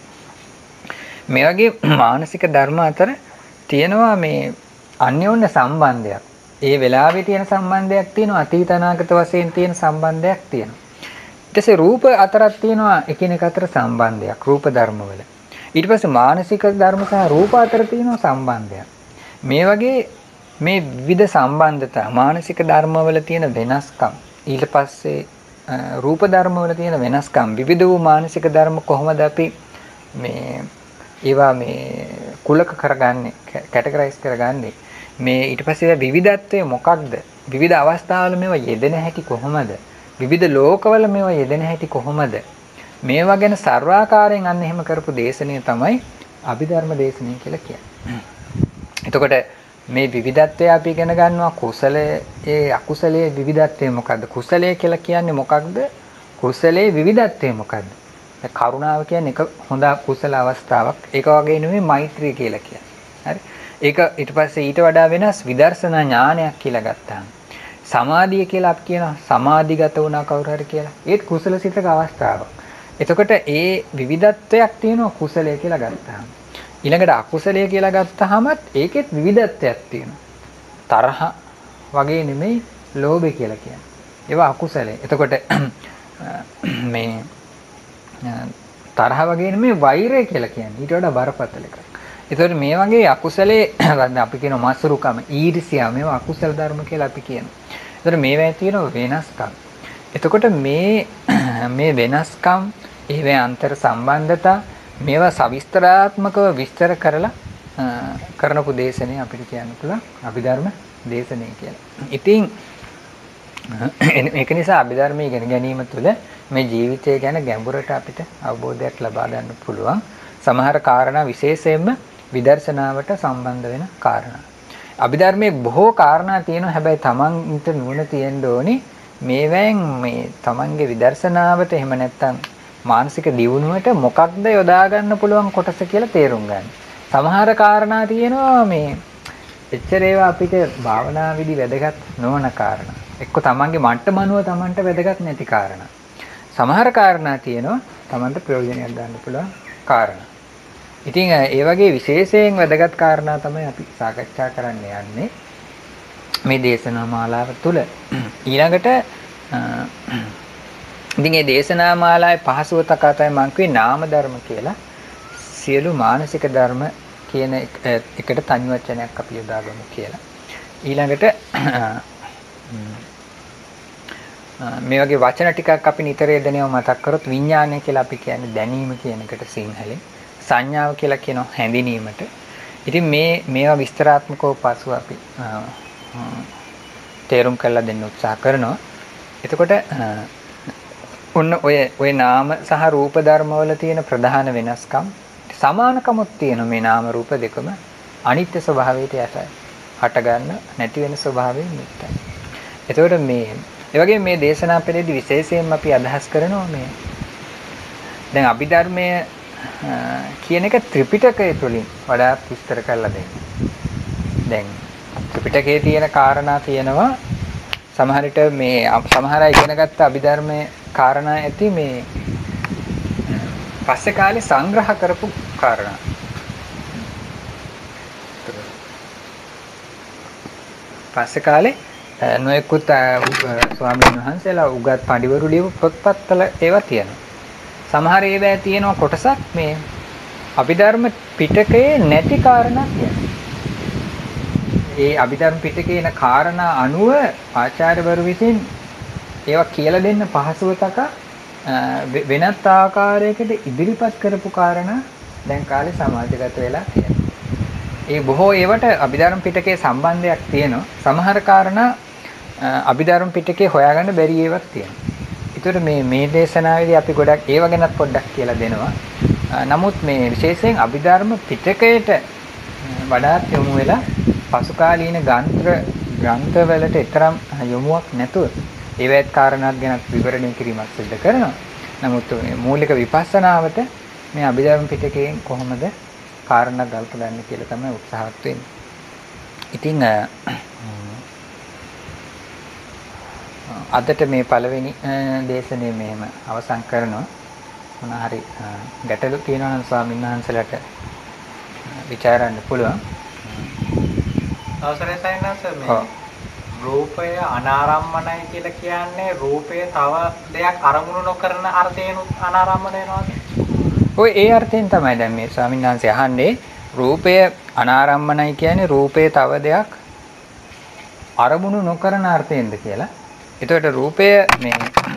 මේ වගේ මානසික ධර්ම අතර තියෙනවා මේ අන්‍යෝන්‍ය සම්බන්ධයක්. ඒ වෙලාවේ තියෙන සම්බන්ධයක් තියෙනවා අතීත අනාගත වශයෙන් තියෙන සම්බන්ධයක් තියෙනවා. ඊට පස්සේ රූප අතරක් තියෙනවා එකිනෙක අතර සම්බන්ධයක් රූප ධර්මවල. ඊට පස්සේ මානසික ධර්ම සහ රූප අතර තියෙනවා සම්බන්ධයක්. මේ වගේ මේ විවිධ සම්බන්ධතා මානසික ධර්මවල තියෙන වෙනස්කම් ඊට පස්සේ රූප ධර්මවල තියෙන වෙනස්කම් විවිධ වූ මානසික ධර්ම කොහොමද අපි මේ ඒවා මේ කුලක කරගන්නේ කැටගරයිස් කරගන්නේ මේ ඊට පස්සේ විවිධත්වය මොකක්ද විවිධ අවස්ථාවල මේවා යෙදෙන හැටි කොහොමද විවිධ ලෝකවල මේවා යෙදෙන හැටි කොහොමද මේවා ගැන සර්වාකාරයෙන් අන්න එහෙම කරපු දේශනය තමයි අභිධර්ම දේශනය කියලා කියන්නේ. එතකොට මේ විවිධත්වය අපි ඉගෙන ගන්නවා කුසලයේ ඒ අකුසලයේ විවිධත්වය මොකද්ද? කුසලයේ කියලා කියන්නේ මොකක්ද? කුසලයේ විවිධත්වය මොකද්ද? කරුණාව කියන්නේ එක හොඳ කුසල අවස්ථාවක්. ඒක වගේ නෙමෙයි මෛත්‍රිය කියලා කියන්නේ. හරි? ඒක ඊට පස්සේ ඊට වඩා වෙනස් විදර්ශනා ඥානයක් කියලා ගත්තාම. සමාධිය කියලා අපි කියනවා සමාධිගත වුණා කවුරු හරි කියලා. ඒත් කුසල සිතක අවස්ථාවක්. එතකොට ඒ විවිධත්වයක් තියෙනවා කුසලයේ කියලා ගත්තාම. ඊළඟට අකුසලයේ කියලා ගත්තාමත් ඒකෙත් විවිධත්වයක් තියෙනවා. තරහ වගේ නෙමෙයි ලෝභය කියලා කියන්නේ. ඒවා අකුසලයේ. එතකොට මේ තරහ වගේ නෙමෙයි වෛරය කියලා කියන්නේ. ඊට වඩා බරපතල එකක්. ඒතකොට මේ වගේ අකුසලයේ අපි කියන මසුරුකම, ඊර්ෂ්‍යාව මේවා අකුසල ධර්ම කියලා අපි කියනවා. ඒතකොට මේවා තියෙන වෙනස්කම්. එතකොට මේ මේ වෙනස්කම්, ඒවේ අන්තර් සම්බන්ධතා මේවා සවිස්තරාත්මකව විස්තර කරලා කරනපු දේශනේ අපිට කියන්න පුළුවන් අභිධර්ම දේශනේ කියලා. ඉතින් ඒක නිසා අභිධර්මයේ ඉගෙන ගැනීම තුළ මේ ජීවිතය ගැන ගැඹුරට අපිට අවබෝධයක් ලබා ගන්න පුළුවන්. සමහර කාරණා විශේෂයෙන්ම විදර්ශනාවට සම්බන්ධ වෙන කාරණා. අභිධර්මයේ බොහෝ කාරණා තියෙනවා. හැබැයි තමන්ට නුවණ තියෙන්න ඕනි මේවෙන් මේ තමන්ගේ විදර්ශනාවට එහෙම නැත්නම් මානසික දියුණුවට මොකක්ද යොදා ගන්න පුළුවන් කොටස කියලා තේරුම් ගන්න. සමහර කාරණා තියෙනවා මේ එච්චර ඒවා අපිට භාවනා විදි වැදගත් නොවන කාරණා. එක්ක තමන්ගේ මට්ටම අනුව තමන්ට වැදගත් නැති කාරණා. සමහර කාරණා තියෙනවා තමන්ට ප්‍රයෝජනයක් ගන්න පුළුවන් කාරණා. ඉතින් ඒ වගේ විශේෂයෙන් වැදගත් කාරණා තමයි අපි සාකච්ඡා කරන්න යන්නේ මේ දේශනා මාලාව තුළ. ඊළඟට ඉතින් මේ දේශනා මාලාවේ පහසුව තකා තමයි මම කිව්වේ නාම ධර්ම කියලා. සියලු මානසික ධර්ම කියන එකට තනි වචනයක් අපි යොදාගමු කියලා. ඊළඟට මේ වගේ වචන ටිකක් අපි නිතර යදෙනව මතක් කරොත් විඥානය කියලා අපි කියන්නේ දැනීම කියන එකට සිංහලෙන්. සංඥාව කියලා කියනවා හැඳිනීමට. ඉතින් මේ මේවා විස්තරාත්මකව පසුව අපි තේරුම් කරලා දෙන්න උත්සාහ කරනවා. එතකොට ඔන්න ඔය ඔය නාම සහ රූප ධර්මවල තියෙන ප්‍රධාන වෙනස්කම් සමානකමක් තියෙන මේ නාම රූප දෙකම අනිත්‍ය ස්වභාවයට යටයි. හට ගන්න නැති වෙන ස්වභාවයෙන් යුක්තයි. එතකොට මේ ඒ වගේ මේ දේශනා පෙළේදී විශේෂයෙන්ම අපි අදහස් කරනවා මේ දැන් අභිධර්මයේ කියන එක ත්‍රිපිටකය තුලින් වඩා විස්තර කරලා දෙන්න. දැන් ත්‍රිපිටකයේ තියෙන කාරණා තියෙනවා සමහර විට මේ සමහර අය ඉගෙනගත්ත අභිධර්මයේ කාරණා ඇති මේ පස්සේ කාලේ සංග්‍රහ කරපු කාරණා. පස්සේ කාලේ නොයෙකුත් ස්වාමීන් වහන්සේලා උගත් පඬිවරු ලියපු පොත්පත්වල ඒවා තියෙනවා. සමහර ඒවා තියෙනවා කොටසක් මේ අභිධර්ම පිටකයේ නැති කාරණා තියෙනවා. ඒ අභිධර්ම පිටකයේ එන කාරණා අනුව ආචාර්යවරු විසින් ඒවා කියලා දෙන්න පහසුව තක වෙනත් ආකාරයකට ඉදිරිපත් කරපු කාරණා දැන් කාලේ සමාජගත වෙලා තියෙනවා. ඒ බොහෝ ඒවට අභිධර්ම පිටකයේ සම්බන්ධයක් තියෙනවා. සමහර කාරණා අභිධර්ම පිටකේ හොයාගන්න බැරි ඒවාක් තියෙනවා. ඒතර මේ මේ දේශනාවේදී අපි ගොඩක් ඒව ගැනත් පොඩ්ඩක් කියලා දෙනවා. නමුත් මේ විශේෂයෙන් අභිධර්ම පිටකයට වඩාත් යොමු වෙලා පසු කාලීන ග්‍රන්ථ ග්‍රන්ථවලට තරම් යොමුවක් නැතුව ඒවත් කාරණාත් ගැන විවරණය කිරීමක් සිදු කරනවා. නමුත් මේ මූලික විපස්සනාවට මේ අභිධර්ම පිටකයෙන් කොහොමද කාරණා ගල්ප ගන්න කියලා තමයි උත්සාහත් වෙන්නේ. ඉතින් අදට මේ පළවෙනි දේශනේ මෙහෙම අවසන් කරනවා. මොන හරි ගැටලු තියෙනවා නම් ස්වාමීන් වහන්සේලාට විචාරන්න පුළුවන්. අවසරයි සයන්ස් මේ රූපය අනාරම්මනයි කියලා කියන්නේ රූපය තව දෙයක් අරමුණු නොකරන අර්ථයෙන් අනාරම්මන වෙනවාද? ඔය ඒ අර්ථයෙන් තමයි දැන් මේ ස්වාමීන් වහන්සේ අහන්නේ රූපය අනාරම්මනයි කියන්නේ රූපේ තව දෙයක් අරමුණු නොකරන අර්ථයෙන්ද කියලා. එතකොට රූපය මේ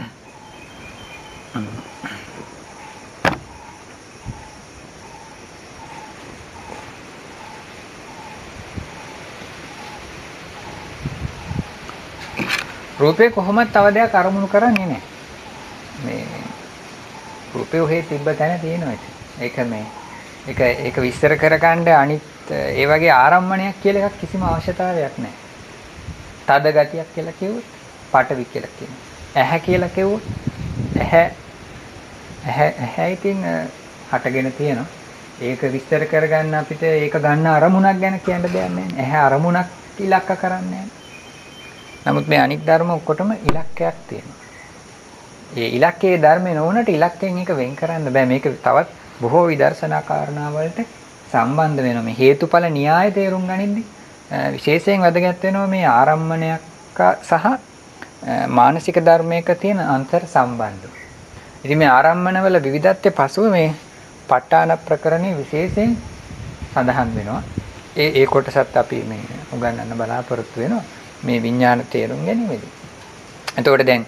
රූපේ කොහොමද තව දෙයක් අරමුණු කරන්නේ නැහැ. මේ රූපේ ඔහේ තිබ්බ තැන තියෙනවා. ඒක මේ ඒක ඒක විස්තර කරගන්න අනිත් ඒ වගේ ආරම්මණයක් කියලා එකක් කිසිම අවශ්‍යතාවයක් නැහැ. තද ගතියක් කියලා කිව්වොත් පටවි කියලා කියනවා. ඇහැ කියලා කිව්වොත් ඇහැ ඇහැ ඇහැ ඉතින් හටගෙන තියෙනවා. ඒක විස්තර කරගන්න අපිට ඒක ගන්න අරමුණක් ගැන කියන්න දෙයක් නැහැ. ඇහැ අරමුණක් ඉලක්ක කරන්නේ නැහැ. නමුත් මේ අනිත් ධර්ම ඔක්කොටම ඉලක්කයක් තියෙනවා. ඒ ඉලක්කයේ ධර්මේ නොවුනට ඉලක්කයෙන් එක වෙන් කරන්න බෑ. මේක තවත් බොහෝ විදර්ශනා කාරණා වලට සම්බන්ධ වෙනවා. මේ හේතුඵල න්‍යාය තේරුම් ගනිද්දී විශේෂයෙන් වැදගත් වෙනවා මේ ආරම්මණයක් සහ මානසික ධර්මයක තියෙන අන්තර් සම්බන්ධය. ඉතින් මේ ආරම්මණවල විවිධත්වයේ පසුව මේ ප ဋ ාණ ප්‍රකරණේ විශේෂයෙන් සඳහන් වෙනවා. ඒ ඒ කොටසත් අපි මේ උගන්වන්න බලාපොරොත්තු වෙනවා. මේ විඥාන තේරුම් ගැනීමේදී. එතකොට දැන්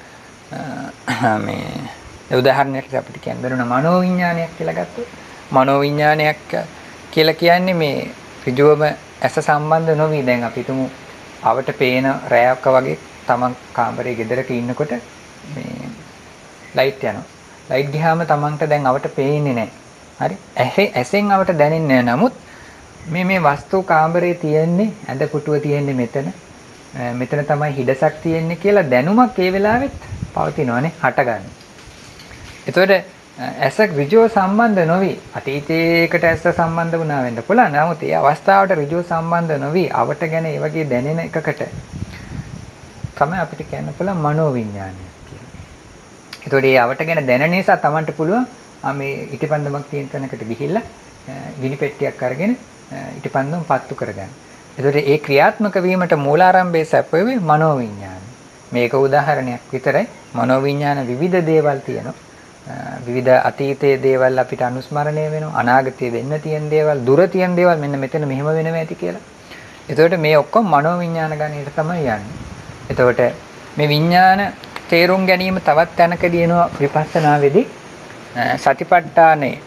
මේ උදාහරණයක් අපිට කියන්න බැරුණා මනෝ විඥානයක් කියලා ගත්තොත් මනෝ විඥානයක් කියලා කියන්නේ මේ ඍජුවම ඇස සම්බන්ධ නොවි දැන් අපි හිතමු අවට පේන රැයක වගේ තමන් කාමරේ ගෙදරක ඉන්නකොට මේ ලයිට් යනවා. ලයිට් ගියාම තමන්ට දැන් අවට පේන්නේ නැහැ. හරි? ඇහි ඇසෙන් අවට දැනෙන්නේ නැහැ. නමුත් මේ මේ වස්තු කාමරේ තියෙන්නේ ඇඳ පුටුව තියෙන්නේ මෙතන. මෙතන තමයි හිඩසක් තියෙන්නේ කියලා දැනුමක් ඒ වෙලාවෙත් පවතිනවනේ හටගන්නේ. එතකොට ඇස ඍජුව සම්බන්ධ නොවි අතීතයකට ඇස සම්බන්ධ වුණා වෙන්න පුළුවන්. නමුත් ඒ අවස්ථාවට ඍජුව සම්බන්ධ නොවි අවට ගැන ඒ වගේ දැනෙන එකකට තමයි අපිට කියන්න පුළුවන් මනෝ විඥානය කියලා. එතකොට මේ අවට ගැන දැනෙන නිසා Tamanට පුළුවන් මේ ඉටිපන්දමක් තියෙන තැනකට ගිහිල්ලා ගිනි පෙට්ටියක් අරගෙන ඉටිපන්දම පත්තු කරගන්න. එතකොට ඒ ක්‍රියාත්මක වීමට මූලාරම්භයේ සැපෙවේ මනෝ විඥානය. මේක උදාහරණයක් විතරයි. මනෝ විඥාන විවිධ දේවල් තියෙනවා. විවිධ අතීතයේ දේවල් අපිට අනුස්මරණය වෙනවා. අනාගතයේ වෙන්න තියෙන දේවල්, දුර තියෙන දේවල් මෙන්න මෙතන මෙහෙම වෙනවා ඇති කියලා. එතකොට මේ ඔක්කොම මනෝ විඥාන ගණයට තමයි යන්නේ. එතකොට මේ විඥාන තේරුම් ගැනීම තවත් තැනකදී එනවා විපස්සනාවේදී සතිපට්ඨානේ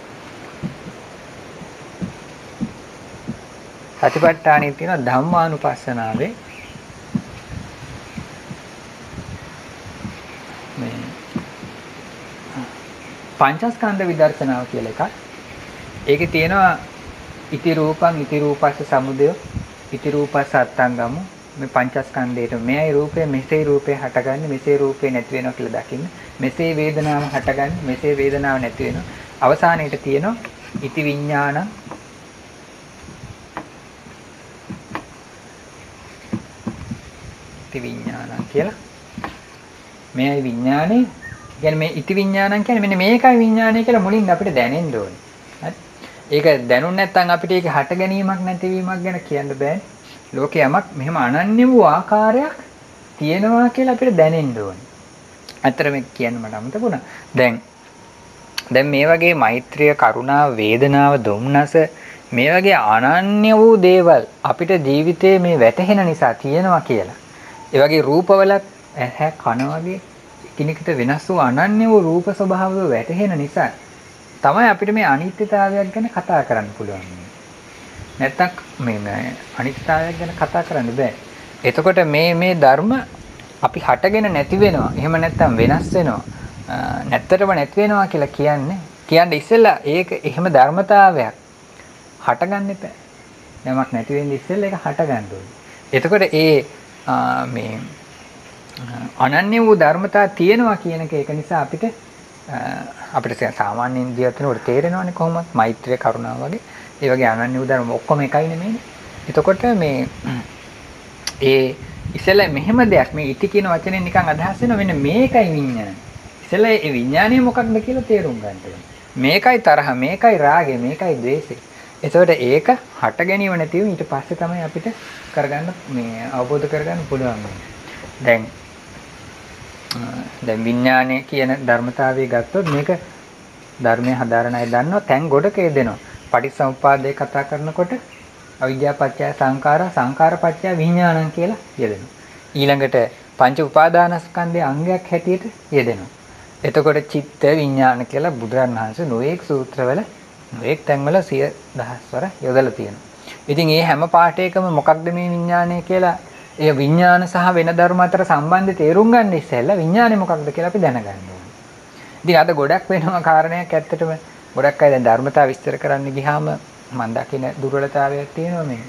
සතිපට්ඨානේ තියෙන ධම්මානුපස්සනාවේ මේ පංචස්කන්ධ විදර්ශනාව කියලා එකක්. ඒකේ තියෙනවා ඉති රූපං ඉති රූපස්ස සමුදය ඉති රූපස්ස අත්තංගමු මේ පංචස්කන්ධයට මෙයයි රූපය මෙසේ රූපය හටගන්නේ මෙසේ රූපේ නැති වෙනවා කියලා දකින්න. මෙසේ වේදනාව හටගන්නේ මෙසේ වේදනාව නැති වෙනවා. අවසානයේට තියෙනවා ඉති විඥාන ඉති විඥාන කියලා. මෙයයි විඥානේ කියන්නේ මේ ඉති විඥානං කියන්නේ මෙන්න මේකයි විඥානය කියලා මුලින් අපිට දැනෙන්න ඕනේ. හරි. ඒක දැනුනේ නැත්නම් අපිට ඒක හට ගැනීමක් නැතිවීමක් ගැන කියන්න බෑ. ලෝකේ යමක් මෙහෙම අනන්‍ය වූ ආකාරයක් තියෙනවා කියලා අපිට දැනෙන්න ඕනේ. අතර මේ කියන්න මට අමතක වුණා. දැන් දැන් මේ වගේ මෛත්‍රිය, කරුණාව, වේදනාව, දුම්නස මේ වගේ අනන්‍ය වූ දේවල් අපිට ජීවිතේ මේ වැටහෙන නිසා තියෙනවා කියලා. ඒ වගේ රූපවලත් ඇහැ කන වගේ කිනිකට වෙනස් වූ අනන්‍ය වූ රූප ස්වභාවය වැටහෙන නිසා තමයි අපිට මේ අනිත්‍යතාවයක් ගැන කතා කරන්න පුළුවන්. නැත්තම් මේ අනිත්‍යතාවයක් ගැන කතා කරන්න බෑ. එතකොට මේ මේ ධර්ම අපි හටගෙන නැති වෙනවා. එහෙම නැත්තම් වෙනස් වෙනවා. නැත්තටම නැති වෙනවා කියලා කියන්නේ කියන්නේ ඉස්සෙල්ලා ඒක එහෙම ධර්මතාවයක් හටගන්න එපා. යමක් නැති වෙන්නේ ඉස්සෙල්ලා ඒක හටගන්න ඕනේ. එතකොට ඒ මේ අනන්‍ය වූ ධර්මතා තියෙනවා කියන එක ඒක නිසා අපිට අපිට සාමාන්‍ය ඉන්දියාවට තේරෙනවානේ කොහොමද මෛත්‍රිය කරුණාව වගේ ඒ වගේ අනන්‍ය වූ ධර්ම ඔක්කොම එකයි නෙමෙයිනේ. එතකොට මේ ඒ ඉස්සෙල්ලා මෙහෙම දෙයක් මේ ඉති කියන වචනේ නිකන් අදහස් වෙනවා මෙන්න මේකයි විඥානය. ඉස්සෙල්ලා ඒ විඥානය මොකක්ද කියලා තේරුම් ගන්න ඕනේ. මේකයි තරහ, මේකයි රාගය, මේකයි ද්වේෂය. එතකොට ඒක හට ගැනීම නැතිව ඊට පස්සේ තමයි අපිට කරගන්න මේ අවබෝධ කරගන්න පුළුවන්. දැන් දැන් විඥානය කියන ධර්මතාවය ගත්තොත් මේක ධර්මයේ හදාරන අය දන්නවා තැන් ගොඩක යෙදෙනවා. පටිච්චසමුප්පාදේ කතා කරනකොට අවිද්‍යා පත්‍ය සංඛාරා සංඛාර පත්‍ය විඥානං කියලා යෙදෙනවා. ඊළඟට පංච උපාදානස්කන්ධයේ අංගයක් හැටියට යෙදෙනවා. එතකොට චිත්ත විඥාන කියලා බුදුරන් වහන්සේ නොඑක් සූත්‍රවල නොඑක් තැන්වල සිය දහස්වර යොදලා තියෙනවා. ඉතින් මේ හැම පාඩේකම මොකක්ද මේ විඥානය කියලා ඒ විඥාන සහ වෙන ධර්ම අතර සම්බන්ධය තේරුම් ගන්න ඉස්සෙල්ලා විඥානය මොකක්ද කියලා අපි දැනගන්න ඕනේ. ඉතින් අද ගොඩක් වෙනවා කාරණයක් ඇත්තටම ගොඩක් අය දැන් ධර්මතාව විස්තර කරන්න ගියාම මම දකින දුර්වලතාවයක් තියෙනවා මේ.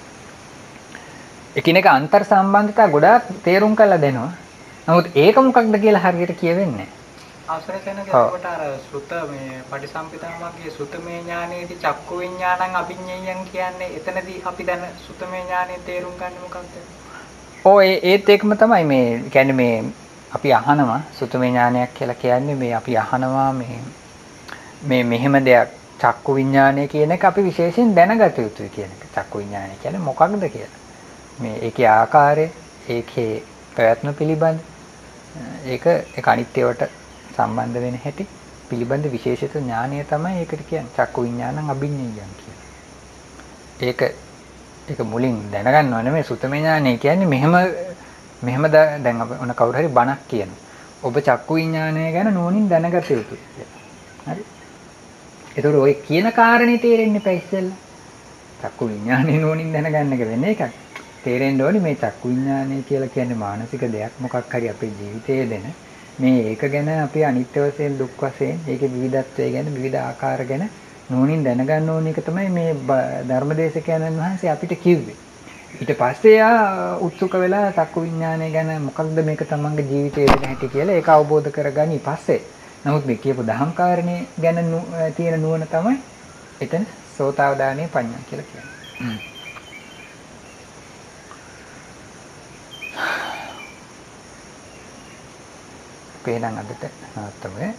එකිනෙක අන්තර් සම්බන්ධතා ගොඩාක් තේරුම් කරලා දෙනවා. නමුත් ඒක මොකක්ද කියලා හරියට කියවෙන්නේ නැහැ. අවසර කෙනෙක්ට අර සුත මේ පටිසම්පිතාමගේ සුතමේ ඥානයේදී චක්කු විඥානං අභිඤ්ඤයයන් කියන්නේ එතනදී අපි දැන් සුතමේ ඥානයෙන් තේරුම් ගන්න මොකක්ද? ඔව් ඒ ඒත් ඒකම තමයි මේ කියන්නේ මේ අපි අහනවා සුතමේ ඥානයක් කියලා කියන්නේ මේ අපි අහනවා මේ මේ මෙහෙම දෙයක් චක්කු විඥානය කියන එක අපි විශේෂයෙන් දැනගත යුතුයි කියන එක. චක්කු විඥානය කියන්නේ මොකක්ද කියලා. මේ ඒකේ ආකාරය, ඒකේ ප්‍රයත්න පිළිබඳ ඒක ඒක අනිත්‍යවට සම්බන්ධ වෙන හැටි පිළිබඳ විශේෂිත ඥානය තමයි ඒකට කියන්නේ චක්කු විඥානං අභිඤ්ඤයයන් කියලා. ඒක ඒක මුලින් දැනගන්නව නෙමෙයි සුතමේ ඥානය කියන්නේ මෙහෙම මෙහෙම දැන් අපි ඔන්න කවුරු හරි බණක් කියනවා. ඔබ චක්කු විඥානය ගැන නුවණින් දැනගත යුතුයි කියලා. හරි. ඒතකොට ඔය කියන කාරණේ තේරෙන්න එපා ඉස්සෙල්ලා. චක්කු විඥානේ නුවණින් දැනගන්න එක වෙන එකක්. තේරෙන්න ඕනේ මේ චක්කු විඥානය කියලා කියන්නේ මානසික දෙයක් මොකක් හරි අපේ ජීවිතයේ දෙන මේ ඒක ගැන අපි අනිත්‍ය වශයෙන් දුක් වශයෙන් ඒකේ විවිධත්වය ගැන විවිධ ආකාර ගැන නුවණින් දැනගන්න ඕන එක තමයි මේ ධර්මදේශකයන්න් වහන්සේ අපිට කිව්වේ. ඊට පස්සේ ආ උත්සුක වෙලා චක්කු විඥානය ගැන මොකක්ද මේක තමන්ගේ ජීවිතයේ දෙන හැටි කියලා ඒක අවබෝධ කරගනි පස්සේ. නමුත් මේ කියපු දහම් කාරණේ ගැන තියෙන නුවණ තමයි එතන සෝතාවදානේ පඤ්ඤා කියලා කියන්නේ. පේනන් අදට නවත්තමු.